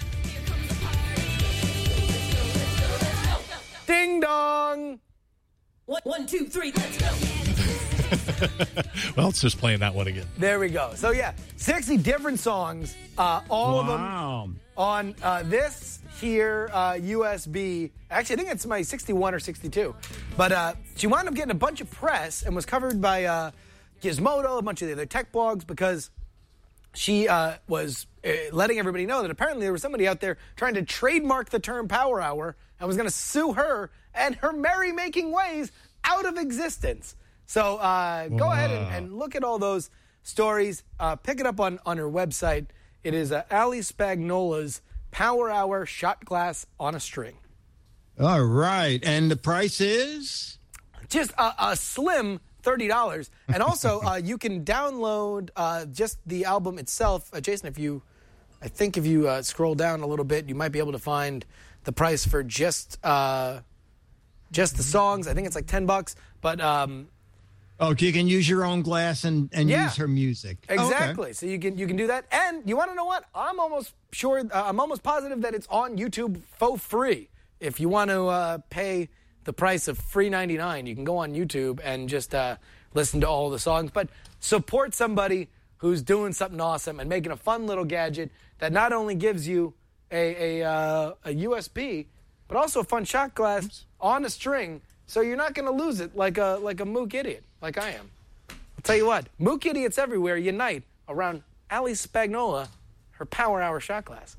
Ding dong! One, one, two, three, let's go. Well, it's just playing that one again. There we go. So yeah, sixty different songs, uh, all Wow. of them on uh, this here uh, U S B. Actually, I think it's my sixty-one or sixty-two. But uh, she wound up getting a bunch of press and was covered by uh, Gizmodo, a bunch of the other tech blogs, because she uh, was uh, letting everybody know that apparently there was somebody out there trying to trademark the term Power Hour and was going to sue her and her merrymaking ways out of existence. So uh, go Wow. ahead and, and look at all those stories. Uh, pick it up on, on her website. It is uh, Ali Spagnola's Power Hour Shot Glass on a String. All right. And the price is? Just a, a slim thirty dollars. And also, uh, you can download uh, just the album itself. Uh, Jason, if you, I think if you uh, scroll down a little bit, you might be able to find the price for just uh, just the songs. I think it's like ten bucks. But um, Oh, you can use your own glass and, and Yeah. use her music. exactly. Okay. So you can you can do that. And you want to know what? I'm almost sure. Uh, I'm almost positive that it's on YouTube for free. If you want to uh, pay the price of free ninety-nine, you can go on YouTube and just uh, listen to all the songs. But support somebody who's doing something awesome and making a fun little gadget that not only gives you a a, uh, a U S B, but also a fun shot glass on a string, so you're not going to lose it like a like a mook idiot, like I am. I'll tell you what, mook idiots everywhere unite around Ali Spagnola, her Power Hour shot glass.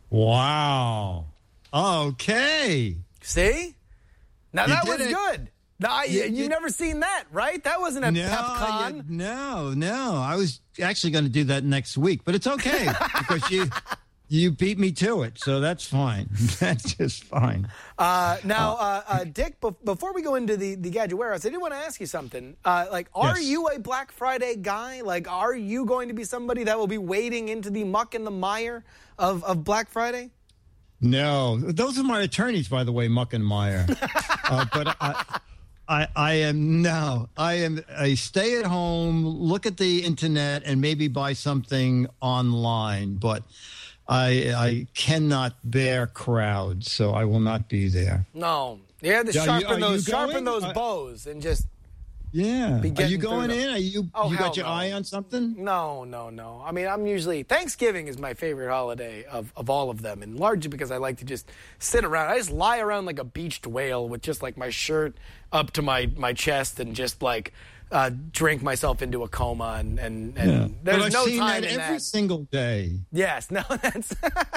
Wow. Okay. See? Now You that did was it. good. Now, I, You- you, you- never seen that, right? That wasn't at No, PepCon. you- no, no. I was actually going to do that next week, but it's okay because you you beat me to it, so that's fine. That's just fine. Uh, now, uh, uh, Dick, be- before we go into the, the gadget warehouse, I did want to ask you something. Uh, like, are Yes. you a Black Friday guy? Like, are you going to be somebody that will be wading into the muck and the mire of, of Black Friday? No, those are my attorneys, by the way, Muck and Meyer. uh, but I, I, I am no, I am a stay-at-home, look at the internet, and maybe buy something online. But I, I cannot bear crowds, so I will not be there. No. You have to Are you- sharpen are you those sharpen going? those I- bows and just Yeah, Be are getting you going through them. in? Are you? Oh, you hell got your no. eye on something? No, no, no. I mean, I'm usually Thanksgiving is my favorite holiday of, of all of them, and largely because I like to just sit around. I just lie around like a beached whale with just like my shirt up to my, my chest and just like uh, drink myself into a coma. And, and, and Yeah. there's But I've no seen time that in every that. single day. Yes, no, that's.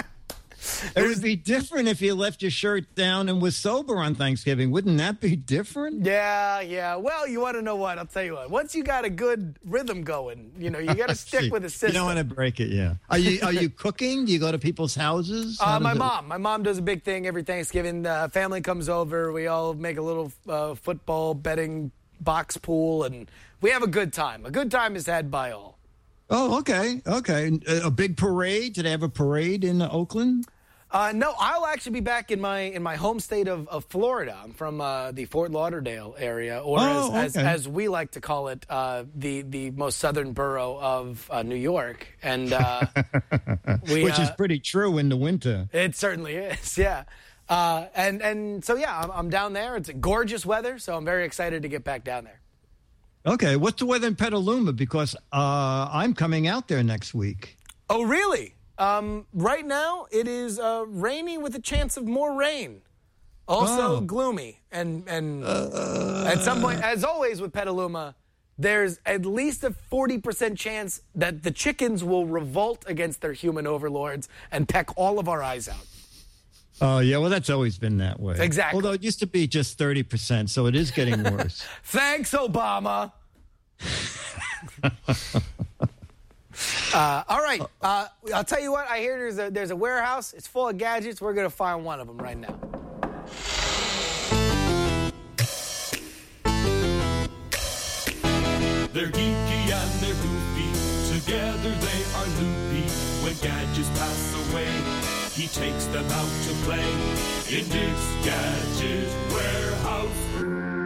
It would be different if you left your shirt down and was sober on Thanksgiving. Wouldn't that be different? Yeah, yeah. Well, you want to know what? I'll tell you what. Once you got a good rhythm going, you know, you got to stick with the system. You don't want to break it, yeah. Are you are you cooking? Do you go to people's houses? How Uh, does my it- mom. My mom does a big thing every Thanksgiving. Uh, family comes over. We all make a little uh, football betting box pool, and we have a good time. A good time is had by all. Oh, okay, okay. A, a big parade? Did they have a parade in Oakland? Uh, no, I'll actually be back in my in my home state of, of Florida. I'm from uh, the Fort Lauderdale area, or Oh, as, okay. as as we like to call it, uh, the the most southern borough of uh, New York, and uh, we, Which is uh, pretty true in the winter. It certainly is, yeah. Uh, and and so yeah, I'm, I'm down there. It's gorgeous weather, so I'm very excited to get back down there. Okay, what's the weather in Petaluma? Because uh, I'm coming out there next week. Oh, really? Um, right now, it is uh, rainy with a chance of more rain. Also Oh. gloomy. And and uh, at some point, as always with Petaluma, there's at least a forty percent chance that the chickens will revolt against their human overlords and peck all of our eyes out. Oh, yeah, well, that's always been that way. Exactly. Although it used to be just thirty percent, so it is getting worse. Thanks, Obama. uh, all right. Uh, I'll tell you what. I hear there's a, there's a warehouse. It's full of gadgets. We're going to find one of them right now. They're geeky and they're goofy. Together they are loopy. When gadgets pass away, he takes them out to play in Dick's Gadget Warehouse.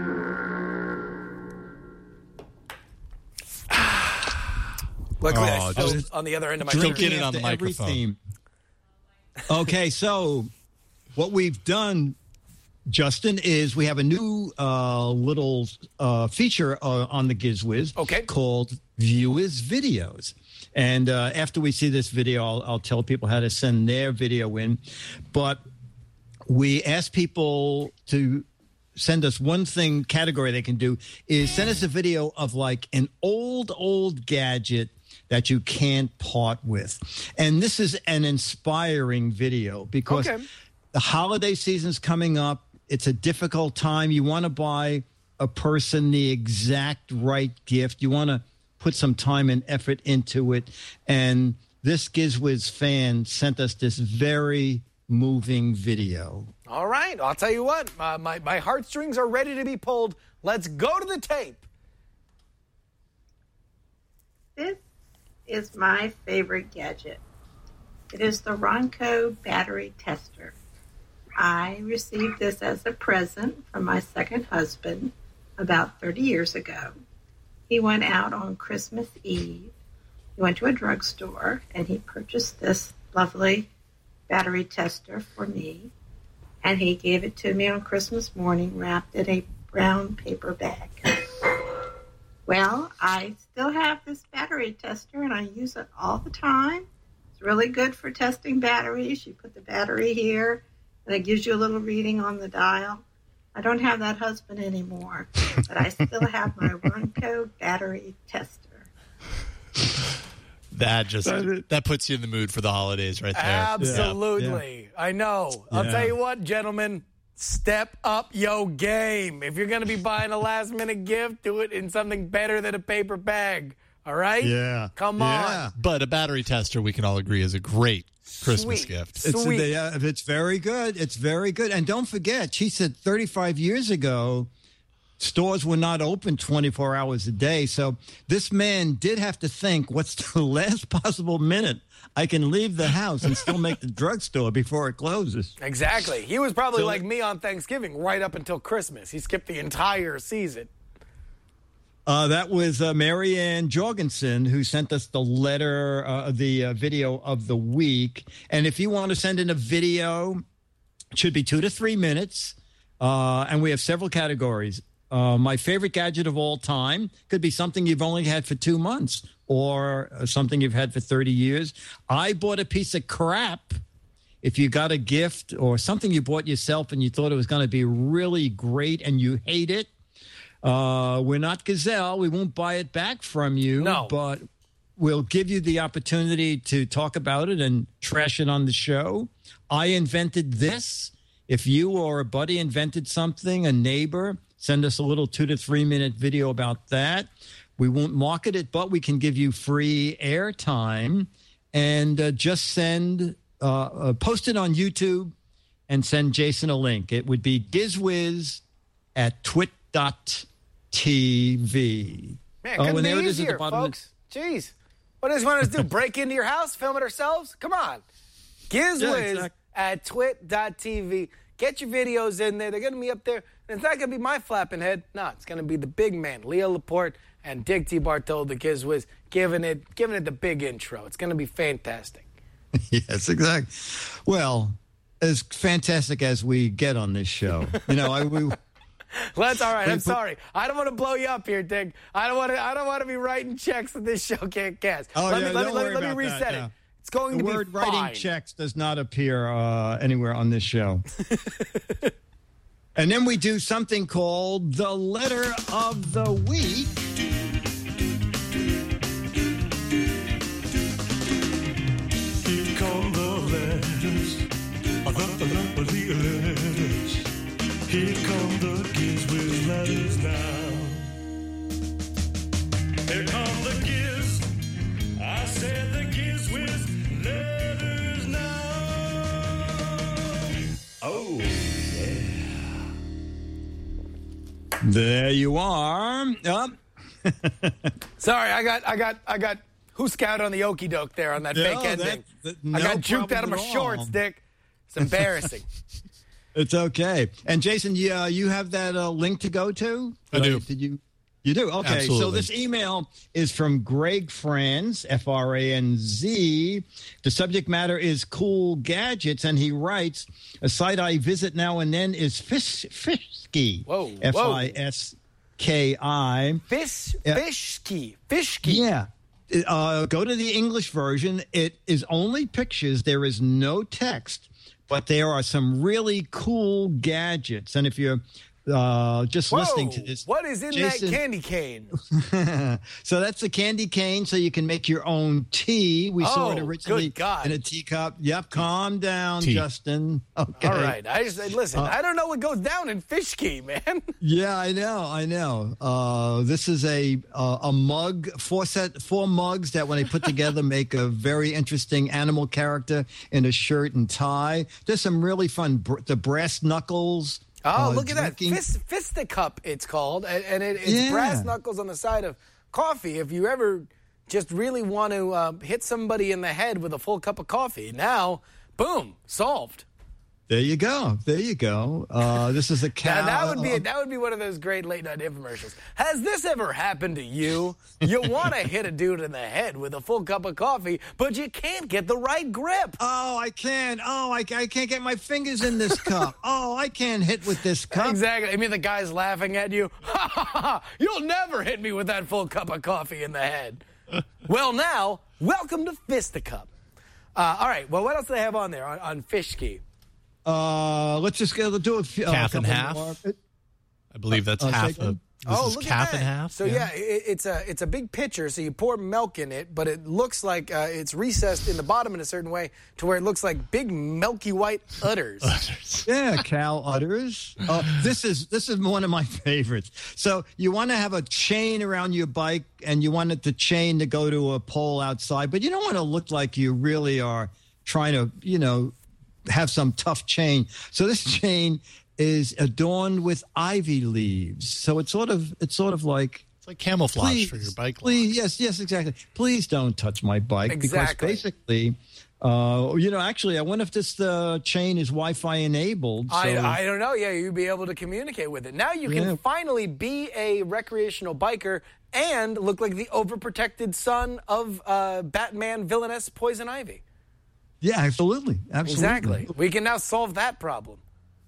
Luckily, Oh, I still just on the other end of my Don't drink. get it on the After every microphone. theme. Okay, so what we've done, Justin, is we have a new uh, little uh, feature uh, on the GizWiz Okay. called Viewers Videos. And uh, after we see this video, I'll, I'll tell people how to send their video in. But we ask people to send us one thing category they can do is send us a video of like an old, old gadget that you can't part with. And this is an inspiring video because Okay. the holiday season's coming up. It's a difficult time. You want to buy a person the exact right gift. You want to put some time and effort into it. And this GizWiz fan sent us this very moving video. All right. I'll tell you what. Uh, my, my heartstrings are ready to be pulled. Let's go to the tape. This is my favorite gadget. It is the Ronco battery tester. I received this as a present from my second husband about thirty years ago. He went out on Christmas Eve. He went to a drugstore and he purchased this lovely battery tester for me. And he gave it to me on Christmas morning wrapped in a brown paper bag. Well, I still have this battery tester and I use it all the time. It's really good for testing batteries. You put the battery here and it gives you a little reading on the dial. I don't have that husband anymore, but I still have my Ronco battery tester. That just that puts you in the mood for the holidays right there. Absolutely. Yeah. I know. I'll Yeah. tell you what, gentlemen, step up yo game. If you're going to be buying a last minute gift, do it in something better than a paper bag. All right? Yeah. Come Yeah. on. But a battery tester, we can all agree, is a great Christmas Sweet. gift. It's, Sweet. yeah, it's very good. It's very good. And don't forget, she said thirty-five years ago, stores were not open twenty-four hours a day. So this man did have to think, what's the last possible minute I can leave the house and still make the drugstore before it closes? Exactly. He was probably So- like me on Thanksgiving, right up until Christmas. He skipped the entire season. Uh, that was uh, Marianne Jorgensen who sent us the letter, uh, the uh, video of the week. And if you want to send in a video, it should be two to three minutes. Uh, and we have several categories. Uh, my favorite gadget of all time could be something you've only had for two months or uh, something you've had for thirty years. I bought a piece of crap. If you got a gift or something you bought yourself and you thought it was going to be really great and you hate it, Uh, we're not Gazelle. We won't buy it back from you. No. But we'll give you the opportunity to talk about it and trash it on the show. I invented this. If you or a buddy invented something, a neighbor, send us a little two to three minute video about that. We won't market it, but we can give you free airtime. And uh, just send, uh, uh, post it on YouTube and send Jason a link. It would be GizWiz at twit dot T V. Man, Oh, couldn't and be there it is at the easier, bottom of the- folks. Jeez. What does want us to do? Break into your house, film it ourselves? Come on. GizWiz Yeah, exactly. at twit dot T V. Get your videos in there. They're going to be up there. And it's not going to be my flapping head. No, it's going to be the big man, Leo Laporte and Dick T. Bartolo, the GizWiz, giving it, giving it the big intro. It's going to be fantastic. Yes, exactly. Well, as fantastic as we get on this show, you know, I we. Well, that's all right. We I'm put- sorry. I don't want to blow you up here, Dick. I don't want to. I don't want to be writing checks that this show can't cast. Oh, let yeah, me, let me, don't let me, worry let me about reset that, it. yeah. It's going The to word be fine. writing checks does not appear uh, anywhere on this show. And then we do something called the letter of the week. Here come the letters. The letters. Here come the Gizwiz letters now. Here come the Giz. I said the Gizwiz letters now. Oh, yeah. There you are. Oh. Sorry, I got, I got, I got who's out on the okie doke there on that No, fake ending. that- that- I no got juked out of problem my at all. shorts, Dick. It's embarrassing. It's okay. And Jason, you, uh, you have that uh, link to go to? I do. Did you? You do? Okay. So Absolutely. this email is from Greg Franz, F R A N Z. The subject matter is cool gadgets, and he writes, a site I visit now and then is Fish, Fishki. Whoa, F whoa. I S K I. Fish, Yeah. Fishki, Fishki. Yeah. Uh, go to the English version. It is only pictures. There is no text, but there are some really cool gadgets. And if you're uh, just Whoa, listening to this, what is in Jason- that candy cane? so that's the candy cane, so you can make your own tea. We saw it Oh, originally good God. in a teacup. Yep, calm down, Tea. Justin. Okay. All right, I just listen. Uh, I don't know what goes down in Fishki, man. Yeah, I know, I know. Uh, this is a uh, a mug, four set, four mugs that when they put together make a very interesting animal character in a shirt and tie. There's some really fun. Br- the brass knuckles. Oh, uh, look at drinking- that. Fist, fisticup, it's called. And, and it, it's Yeah. brass knuckles on the side of coffee. If you ever just really want to uh, hit somebody in the head with a full cup of coffee, now, boom, solved. There you go. There you go. Uh, this is a cow. Now, that would be that would be one of those great late night infomercials. Has this ever happened to you? You want to hit a dude in the head with a full cup of coffee, but you can't get the right grip. Oh, I can't. Oh, I, I can't get my fingers in this cup. Oh, I can't hit with this cup. Exactly. I mean, the guy's laughing at you. Ha ha ha! You'll never hit me with that full cup of coffee in the head. Well, now, welcome to Fisticup. Uh, all right. Well, what else do they have on there on, on Fishki? Uh, let's just go do a few. uh, Calf and couple half. more. I believe that's Uh, half say again? of. This oh, is look calf at that. and half. So yeah, it, it's a it's a big pitcher. So you pour milk in it, but it looks like uh, it's recessed in the bottom in a certain way to where it looks like big milky white udders. Yeah, cow udders. Uh, this is this is one of my favorites. So you want to have a chain around your bike, and you want it the chain to go to a pole outside, but you don't want to look like you really are trying to, you know, have some tough chain. So this chain is adorned with ivy leaves. So it's sort of it's sort of like It's like camouflage please, for your bike. Please, yes, yes, exactly. Please don't touch my bike Exactly. because basically, uh, you know, actually, I wonder if this uh, chain is Wi-Fi enabled. So, I, I don't know. Yeah, you'd be able to communicate with it. Now you can Yeah. finally be a recreational biker and look like the overprotected son of uh, Batman villainess Poison Ivy. yeah, absolutely, absolutely. Exactly. We can now solve that problem.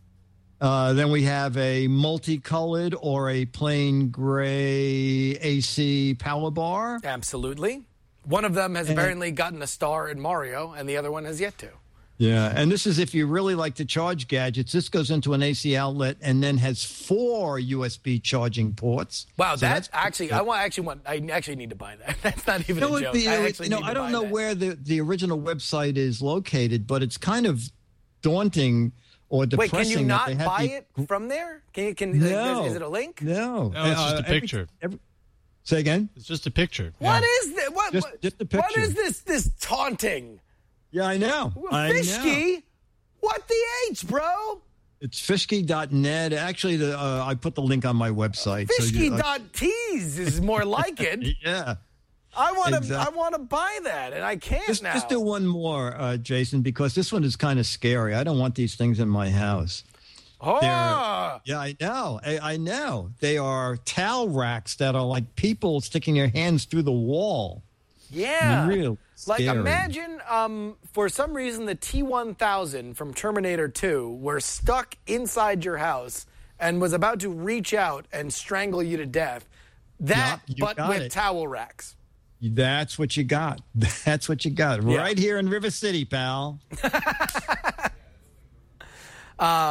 Uh, then we have a multicolored or a plain gray A C power bar. Absolutely. One of them has And- apparently gotten a star in Mario, and the other one has yet to. Yeah, and this is if you really like to charge gadgets. This goes into an A C outlet and then has four U S B charging ports. Wow, So that's actually I want actually want I actually need to buy that. That's not even That a would joke. be, I uh, actually you know, need to I don't buy know that. where the, the original website is located, but it's kind of daunting or Wait, depressing. can you that not they have buy the- it from there? Can you can No. is, is it a link? No, No, it's just Uh, a every- picture. every- say again? It's just a picture. What Yeah. is that? What, Just- what, just a what picture. is this this taunting? Yeah, I know. I know. Fishki? What the H, bro? It's fishki dot net. Actually, the, uh, I put the link on my website. so you- uh, Fishki.tease is more like it. yeah. I want to I Exactly. want to buy that, and I can't Just, now. just do one more, uh, Jason, because this one is kind of scary. I don't want these things in my house. oh, They're- Yeah, I know. I, I know. They are towel racks that are like people sticking their hands through the wall. yeah. Real Like scary. imagine, um, for some reason, the T one thousand from Terminator two were stuck inside your house and was about to reach out and strangle you to death. That, Yup, you but got with it. towel racks. That's what you got. That's what you got. Yeah. Right here in River City, pal.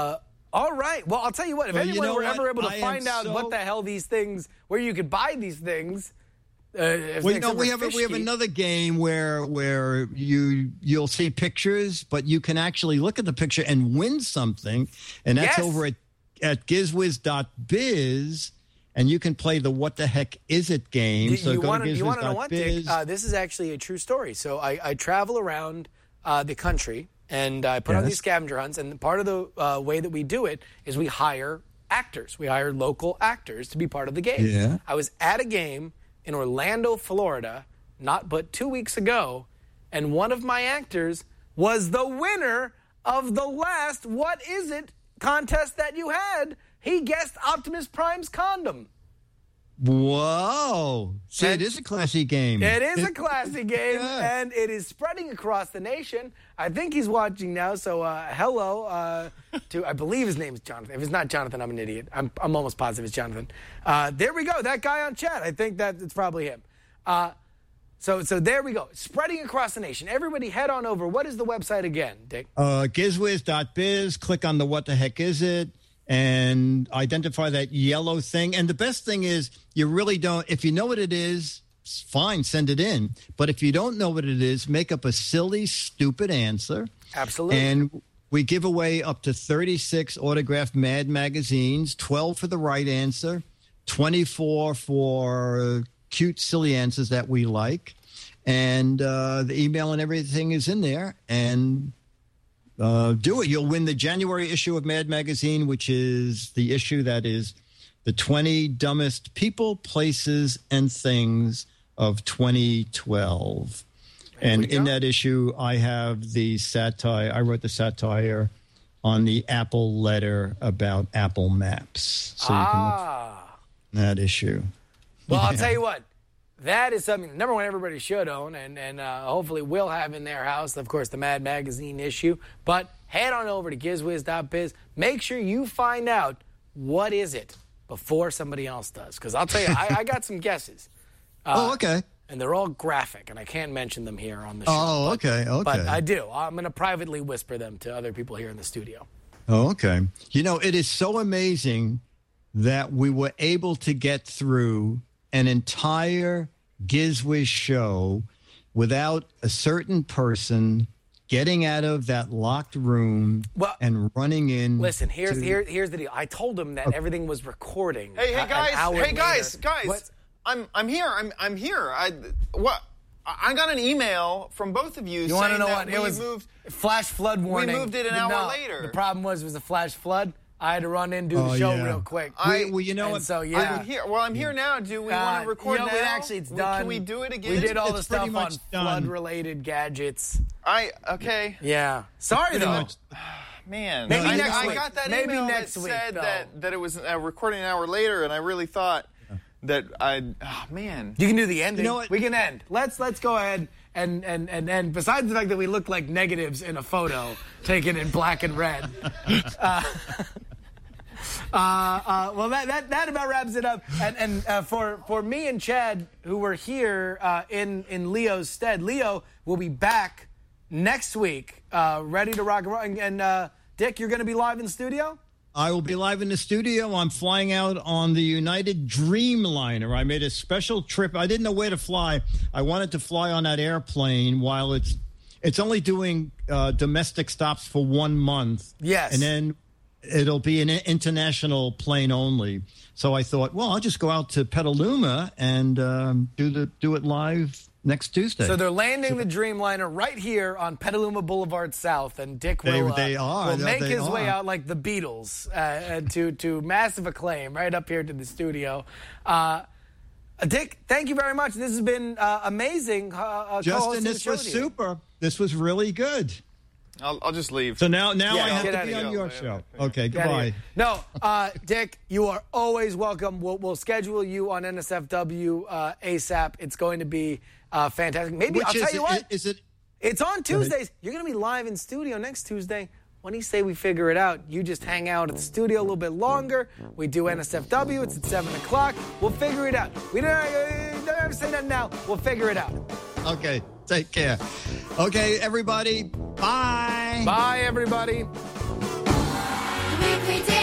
All right. Well, I'll tell you what. If Well, anyone you know were what? ever able to I am find out so- what the hell these things, where you could buy these things. Uh, if Well, you except know, we for have a, we have Fishkey. another game where where you you'll see pictures, but you can actually look at the picture and win something, and that's Yes. over at at gizwiz dot biz, and you can play the What the Heck Is It game. You, so you go want to to you want to know what, Dick? gizwiz dot biz. Uh, this is actually a true story. So I, I travel around uh, the country and I put on Yes. these scavenger hunts. And part of the uh, way that we do it is we hire actors. We hire local actors to be part of the game. Yeah. I was at a game in Orlando, Florida, not but two weeks ago, and one of my actors was the winner of the last What Is It contest that you had. He guessed Optimus Prime's condom. Whoa! See, And- it is a classy game. It is a classy game, Yeah. and it is spreading across the nation. I think he's watching now, so uh, hello uh, to, I believe his name is Jonathan. If it's not Jonathan, I'm an idiot. I'm, I'm almost positive it's Jonathan. Uh, there we go, that guy on chat. I think that it's probably him. Uh, so, so there we go, spreading across the nation. Everybody head on over. What is the website again, Dick? Uh, gizwiz dot biz. Click on the What the Heck Is It, and identify that yellow thing. And the best thing is, you really don't. If you know what it is, it's fine, send it in. But if you don't know what it is, make up a silly, stupid answer. Absolutely. And we give away up to thirty-six autographed Mad magazines, twelve for the right answer, twenty-four for cute, silly answers that we like. And uh, the email and everything is in there. And uh, do it. You'll win the January issue of Mad Magazine, which is the issue that is the twenty dumbest people, places, and things of twenty twelve. And in that issue, I have the satire. I wrote the satire on the Apple letter about Apple Maps. So you can look Ah. at that issue. Well, I'll tell you what. That is something, number one, everybody should own, and, and uh, hopefully will have in their house, of course, the Mad Magazine issue. But head on over to gizwiz dot biz. Make sure you find out what is it before somebody else does. Because I'll tell you, I, I got some guesses. Uh, oh, okay. And they're all graphic, and I can't mention them here on the show. Oh, but, okay, okay. But I do. I'm going to privately whisper them to other people here in the studio. Oh, okay. You know, it is so amazing that we were able to get through an entire Gizwiz show without a certain person getting out of that locked room Well, and running in. Listen, here's to- here, here's the deal. I told them that everything was recording. Hey, a- hey an guys! hour Hey guys! later. Guys! What? I'm I'm here. I'm I'm here. I what? I got an email from both of you. You saying want to know that what? It we was moved. flash flood warning. moved it an But hour no, later. The problem was it was a flash flood. I had to run in, do the Oh, show yeah. real quick. I- well, you know and what? So yeah, I'm here. Well, I'm here now. Do we Uh, want to record you know, now? it actually, it's We- done. Can we do it again? We did all the It's pretty stuff on much done. flood-related gadgets. I okay. Yeah. Sorry Pretty though. much- Man, Maybe I, next I week. got that Maybe email next that week, said though. that that it was uh, recording an hour later, and I really thought that I. Oh, man. You can do the ending. You know what? We can end. Let's let's go ahead and and and end. Besides the fact that we look like negatives in a photo taken in black and red. Uh, uh, uh, well, that, that that about wraps it up. And and uh, for for me and Chad, who were here uh, in in Leo's stead, Leo will be back next week, uh, ready to rock and roll. And, and uh, Dick, you're going to be live in the studio. I will be live in the studio. I'm flying out on the United Dreamliner. I made a special trip. I didn't know where to fly. I wanted to fly on that airplane while it's it's only doing uh, domestic stops for one month. Yes. And then it'll be an international plane only. So I thought, well, I'll just go out to Petaluma and um, do the do it live next Tuesday. So they're landing the Dreamliner right here on Petaluma Boulevard South, and Dick They- will, uh, they are. will make They his way are. out like the Beatles uh, uh, to to massive acclaim right up here to the studio. Uh, Dick, thank you very much. This has been uh, amazing. Uh, uh, Justin, co-hosting the this show was with you. super. This was really good. I'll, I'll just leave. So now, now Yeah, I have get to outta be here. on your Yeah, show. yeah. Okay, Get out of goodbye. here. No, uh, Dick, you are always welcome. We'll, we'll schedule you on N S F W uh, ASAP. It's going to be uh, fantastic. Maybe Which I'll is tell you it, what. Is it? It's on Tuesdays. You're going to be live in studio next Tuesday. When you say we figure it out, you just hang out at the studio a little bit longer. We do N S F W. It's at seven o'clock. We'll figure it out. We don't, uh, don't have to say that now. We'll figure it out. Okay, take care. Okay, everybody, bye. Bye, everybody. We Every day